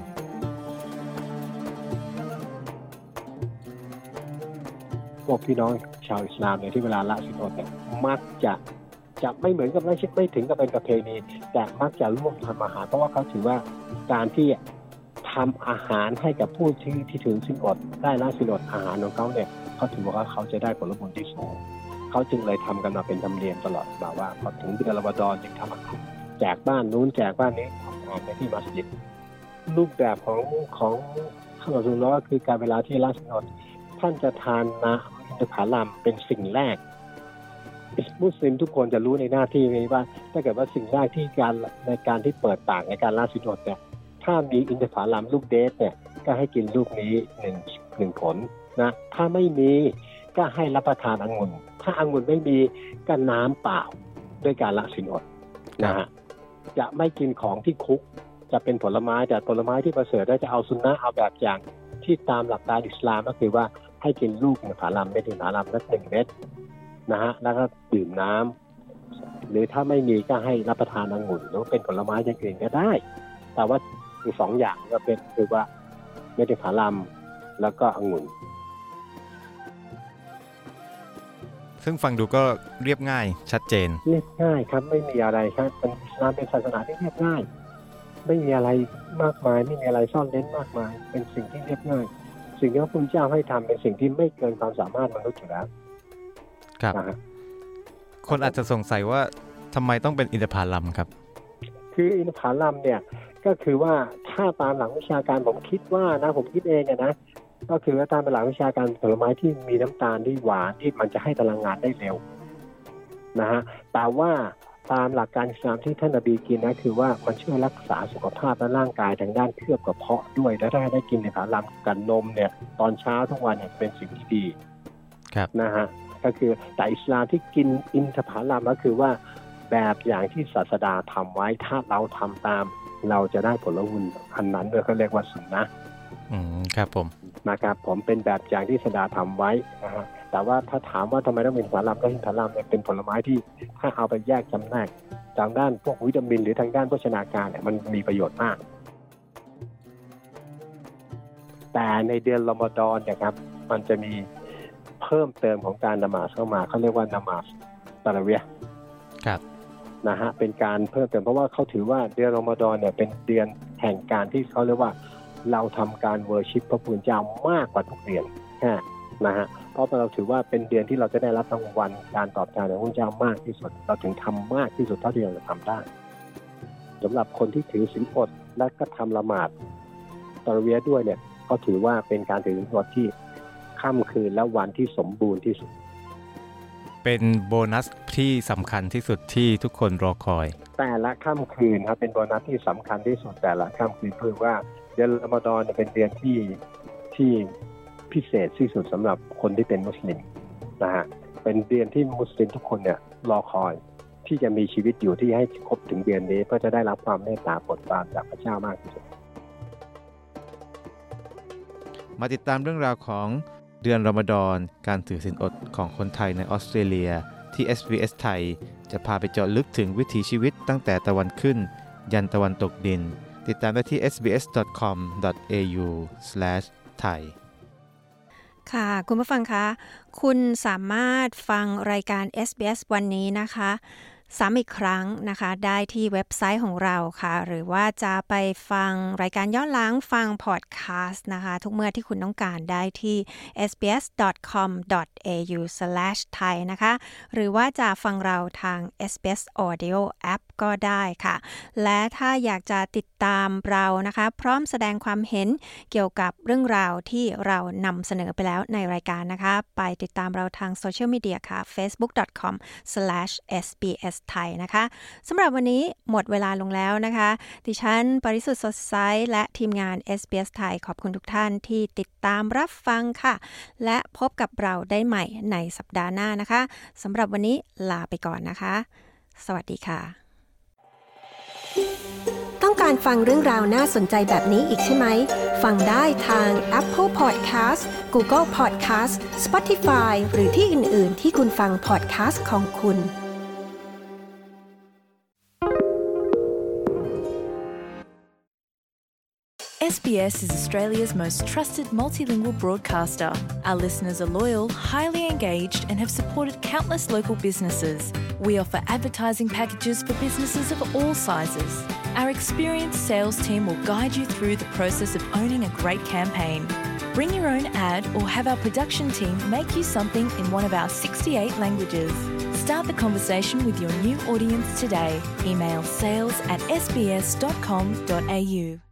Speaker 21: พวกพี่น้องชาวอิสลามเนี่ยที่เวลาละศีลอดเนี่ยมักจะจะไม่เหมือนกับไม่ใช่ไม่ถึงกับเป็นประเพณีแต่มักจะร่วมทำอาหารเพราะว่าเขาถือว่าการที่ทำอาหารให้กับผู้ที่ที่ถือศีลอดได้ละศีลอดอาหารของเขาเนี่ยเขาถือว่าเขาจะได้ผลบุญที่สูงเขาจึงเลยทำกันมาเป็นธรรมเนียมตลอดแบบว่าพอถึงเดือนรอมฎอนจึงทำอาหารแจกบ้านนู้นแจกบ้านนี้ทำงานในที่มัสยิดรูปแบบของของข้าวสุนทรคือการเวลาที่ละศีลอดท่านจะทานน้ำอินทผลัมเป็นสิ่งแรกมุสลิมทุกคนจะรู้ในหน้าที่นี้ว่าถ้าเกิดว่าสิ่งแรกที่การในการที่เปิดปากในการละศีลอดเนี่ยถ้ามีอินทผลัมลูกเดทเนี่ยก็ให้กินลูกนี้หนึ่งหนึ่งผลนะถ้าไม่มีก็ให้รับประทานองุ่นถ้าองุ่นไม่มีก็น้ำเปล่าด้วยการละศีลอดนะฮะจะไม่กินของที่คุกจะเป็นผลไม้แต่ผลไม้ที่ประเสริฐได้จะเอาซุนนะห์เอาแบบอย่างที่ตามหลักการอิสลามก็คือว่าให้กินลูกอินทผลัมเม็ดอินทผลัมสักหนึ่งเม็ดนะฮะแล้วก็ดื่มน้ำหรือถ้าไม่มีก็ให้รับประทานองุ่นหรือเป็นผลไม้อย่างอื่นก็ได้แต่ว่าคือสองอย่างก็เป็นคือว่าเม็ดอินทผลัมแล้วก็องุ่น
Speaker 7: ซึ่งฟังดูก็เรียบง่ายชัดเจน
Speaker 21: เรียบง่ายครับไม่มีอะไรครับเป็นอิสลามเป็นศาสนาที่เรียบง่ายไม่มีอะไรมากมายไม่มีอะไรซ่อนเร้นมากมายเป็นสิ่งที่เรียบง่ายสิ่งที่พระพุทธเจ้าให้ทำเป็นสิ่งที่ไม่เกินความสามารถมนุษย์อยู่แล้ว
Speaker 7: ครับคนอาจจะสงสัยว่าทำไมต้องเป็นอินทผลัมครับ
Speaker 21: คืออินทผลัมเนี่ยก็คือว่าถ้าตามหลักวิชาการผมคิดว่านะผมคิดเองนะก็คือว่าตามหลักวิชาการผลไม้ที่มีน้ำตาลที่หวานที่มันจะให้พลังงานได้เร็วนะฮะแต่ว่าตามหลักการอิสลามที่ท่านนบีกินนะคือว่ามันช่วยรักษาสุขภาพและร่างกายทางด้านเคลือบกระเพาะด้วยและถ้าได้กินอินทผลัมกับนมเนี่ยตอนเช้าทุกวันเนี่ยเป็นสิ่งที่ดี
Speaker 7: ครับ
Speaker 21: นะฮะก็คือแต่อิสลามที่กินอินทผลัมก็คือว่าแบบอย่างที่ศาสดาทำไว้ถ้าเราทำตามเราจะได้ผลบุญอันนั้นด้วยเขาเรียกว่าสุนนะ
Speaker 7: อืมครับผม
Speaker 21: นะครับผมเป็นแบบอย่างที่ศาสดาทำไว้นะฮะแต่ว่าถ้าถามว่าทำไมต้องเป็นอินทผลัมก็อินทผลัมเนี่ยเป็นผลไม้ที่ถ้าเอาไปแยกจำแนกทางด้านพวกวิตามินหรือทางด้านโภชนาการเนี่ยมันมีประโยชน์มากแต่ในเดือนรอมฎอนเนี่ยครับมันจะมีเพิ่มเติมของการละหมาดเข้ามาเขาเรียกว่าละหมาดตะเราะวีห์
Speaker 7: ครับ
Speaker 21: นะฮะเป็นการเพิ่มเติมเพราะว่าเขาถือว่าเดือนรอมฎอนเนี่ยเป็นเดือนแห่งการที่เขาเรียกว่าเราทำการเวอร์ชิปพระผู้เป็นเจ้ามากกว่าทุกเดือนนะฮะเพราะเราถือว่าเป็นเดือนที่เราจะได้รับรางวัลการตอบแทนจากพระผู้เป็นเจ้ามากที่สุดเราถึงทำมากที่สุดเท่าที่เราจะทำได้สำหรับคนที่ถือศีลอดและก็ทำละหมาดตะเราะวีห์ด้วยเนี่ยก็ถือว่าเป็นการถือศีลอดที่ค่ำคืนและวันที่สมบูรณ์ที่สุด
Speaker 7: เป็นโบนัสที่สำคัญที่สุดที่ทุกคนรอคอย
Speaker 21: แต่ละค่ำคืนครับเป็นโบนัสที่สำคัญที่สุดแต่ละค่ำคืนเพื่อว่าเดือนรอมฎอนเป็นเดือนที่ที่พิเศษที่สุดสำหรับคนที่เป็นมุสลิมนะฮะเป็นเดือนที่มุสลิมทุกคนเนี่ยรอคอยที่จะมีชีวิตอยู่ที่ให้ครบถึงเดือนนี้เพื่อจะได้รับความเมตตาโปรดปรานจากพระเจ้ามากที่สุด
Speaker 7: มาติดตามเรื่องราวของเดือนรอมฎอนการถือศีลอดของคนไทยในออสเตรเลียที่ เอส บี เอส ไทยจะพาไปเจาะลึกถึงวิถีชีวิตตั้งแต่ตะวันขึ้นยันตะวันตกดินติดตามได้ที่ เอส บี เอส ดอท คอม ดอท เอ ยู สแลช ไทย
Speaker 3: ค่ะคุณผู้ฟังคะคุณสามารถฟังรายการ เอส บี เอส วันนี้นะคะซ้ำอีกครั้งนะคะได้ที่เว็บไซต์ของเราค่ะหรือว่าจะไปฟังรายการย้อนหลังฟังพอดแคสต์นะคะทุกเมื่อที่คุณต้องการได้ที่ เอส บี เอส ดอท คอม ดอท เอ ยู สแลช ไทย นะคะหรือว่าจะฟังเราทาง เอส บี เอส Audio App ก็ได้ค่ะและถ้าอยากจะติดตามเรานะคะพร้อมแสดงความเห็นเกี่ยวกับเรื่องราวที่เรานำเสนอไปแล้วในรายการนะคะไปติดตามเราทางโซเชียลมีเดียค่ะ เฟซบุ๊ก ดอท คอม สแลช เอส บี เอสไทยนะคะสำหรับวันนี้หมดเวลาลงแล้วนะคะดิฉันปริสุทธิ์สดใสและทีมงาน เอส บี เอส ไทยขอบคุณทุกท่านที่ติดตามรับฟังค่ะและพบกับเราได้ใหม่ในสัปดาห์หน้านะคะสำหรับวันนี้ลาไปก่อนนะคะสวัสดีค่ะ
Speaker 1: ต้องการฟังเรื่องราวน่าสนใจแบบนี้อีกใช่ไหมฟังได้ทาง Apple Podcast Google Podcast Spotify หรือที่อื่นๆที่คุณฟัง podcast ของคุณ
Speaker 2: เอส บี เอสis Australia's most trusted multilingual broadcaster. Our listeners are loyal, highly engaged, and have supported countless local businesses. We offer advertising packages for businesses of all sizes. Our experienced sales team will guide you through the process of owning a great campaign. Bring your own ad or have our production team make you something in one of our sixty-eight languages. Start the conversation with your new audience today. Email sales at s b s dot com dot a u.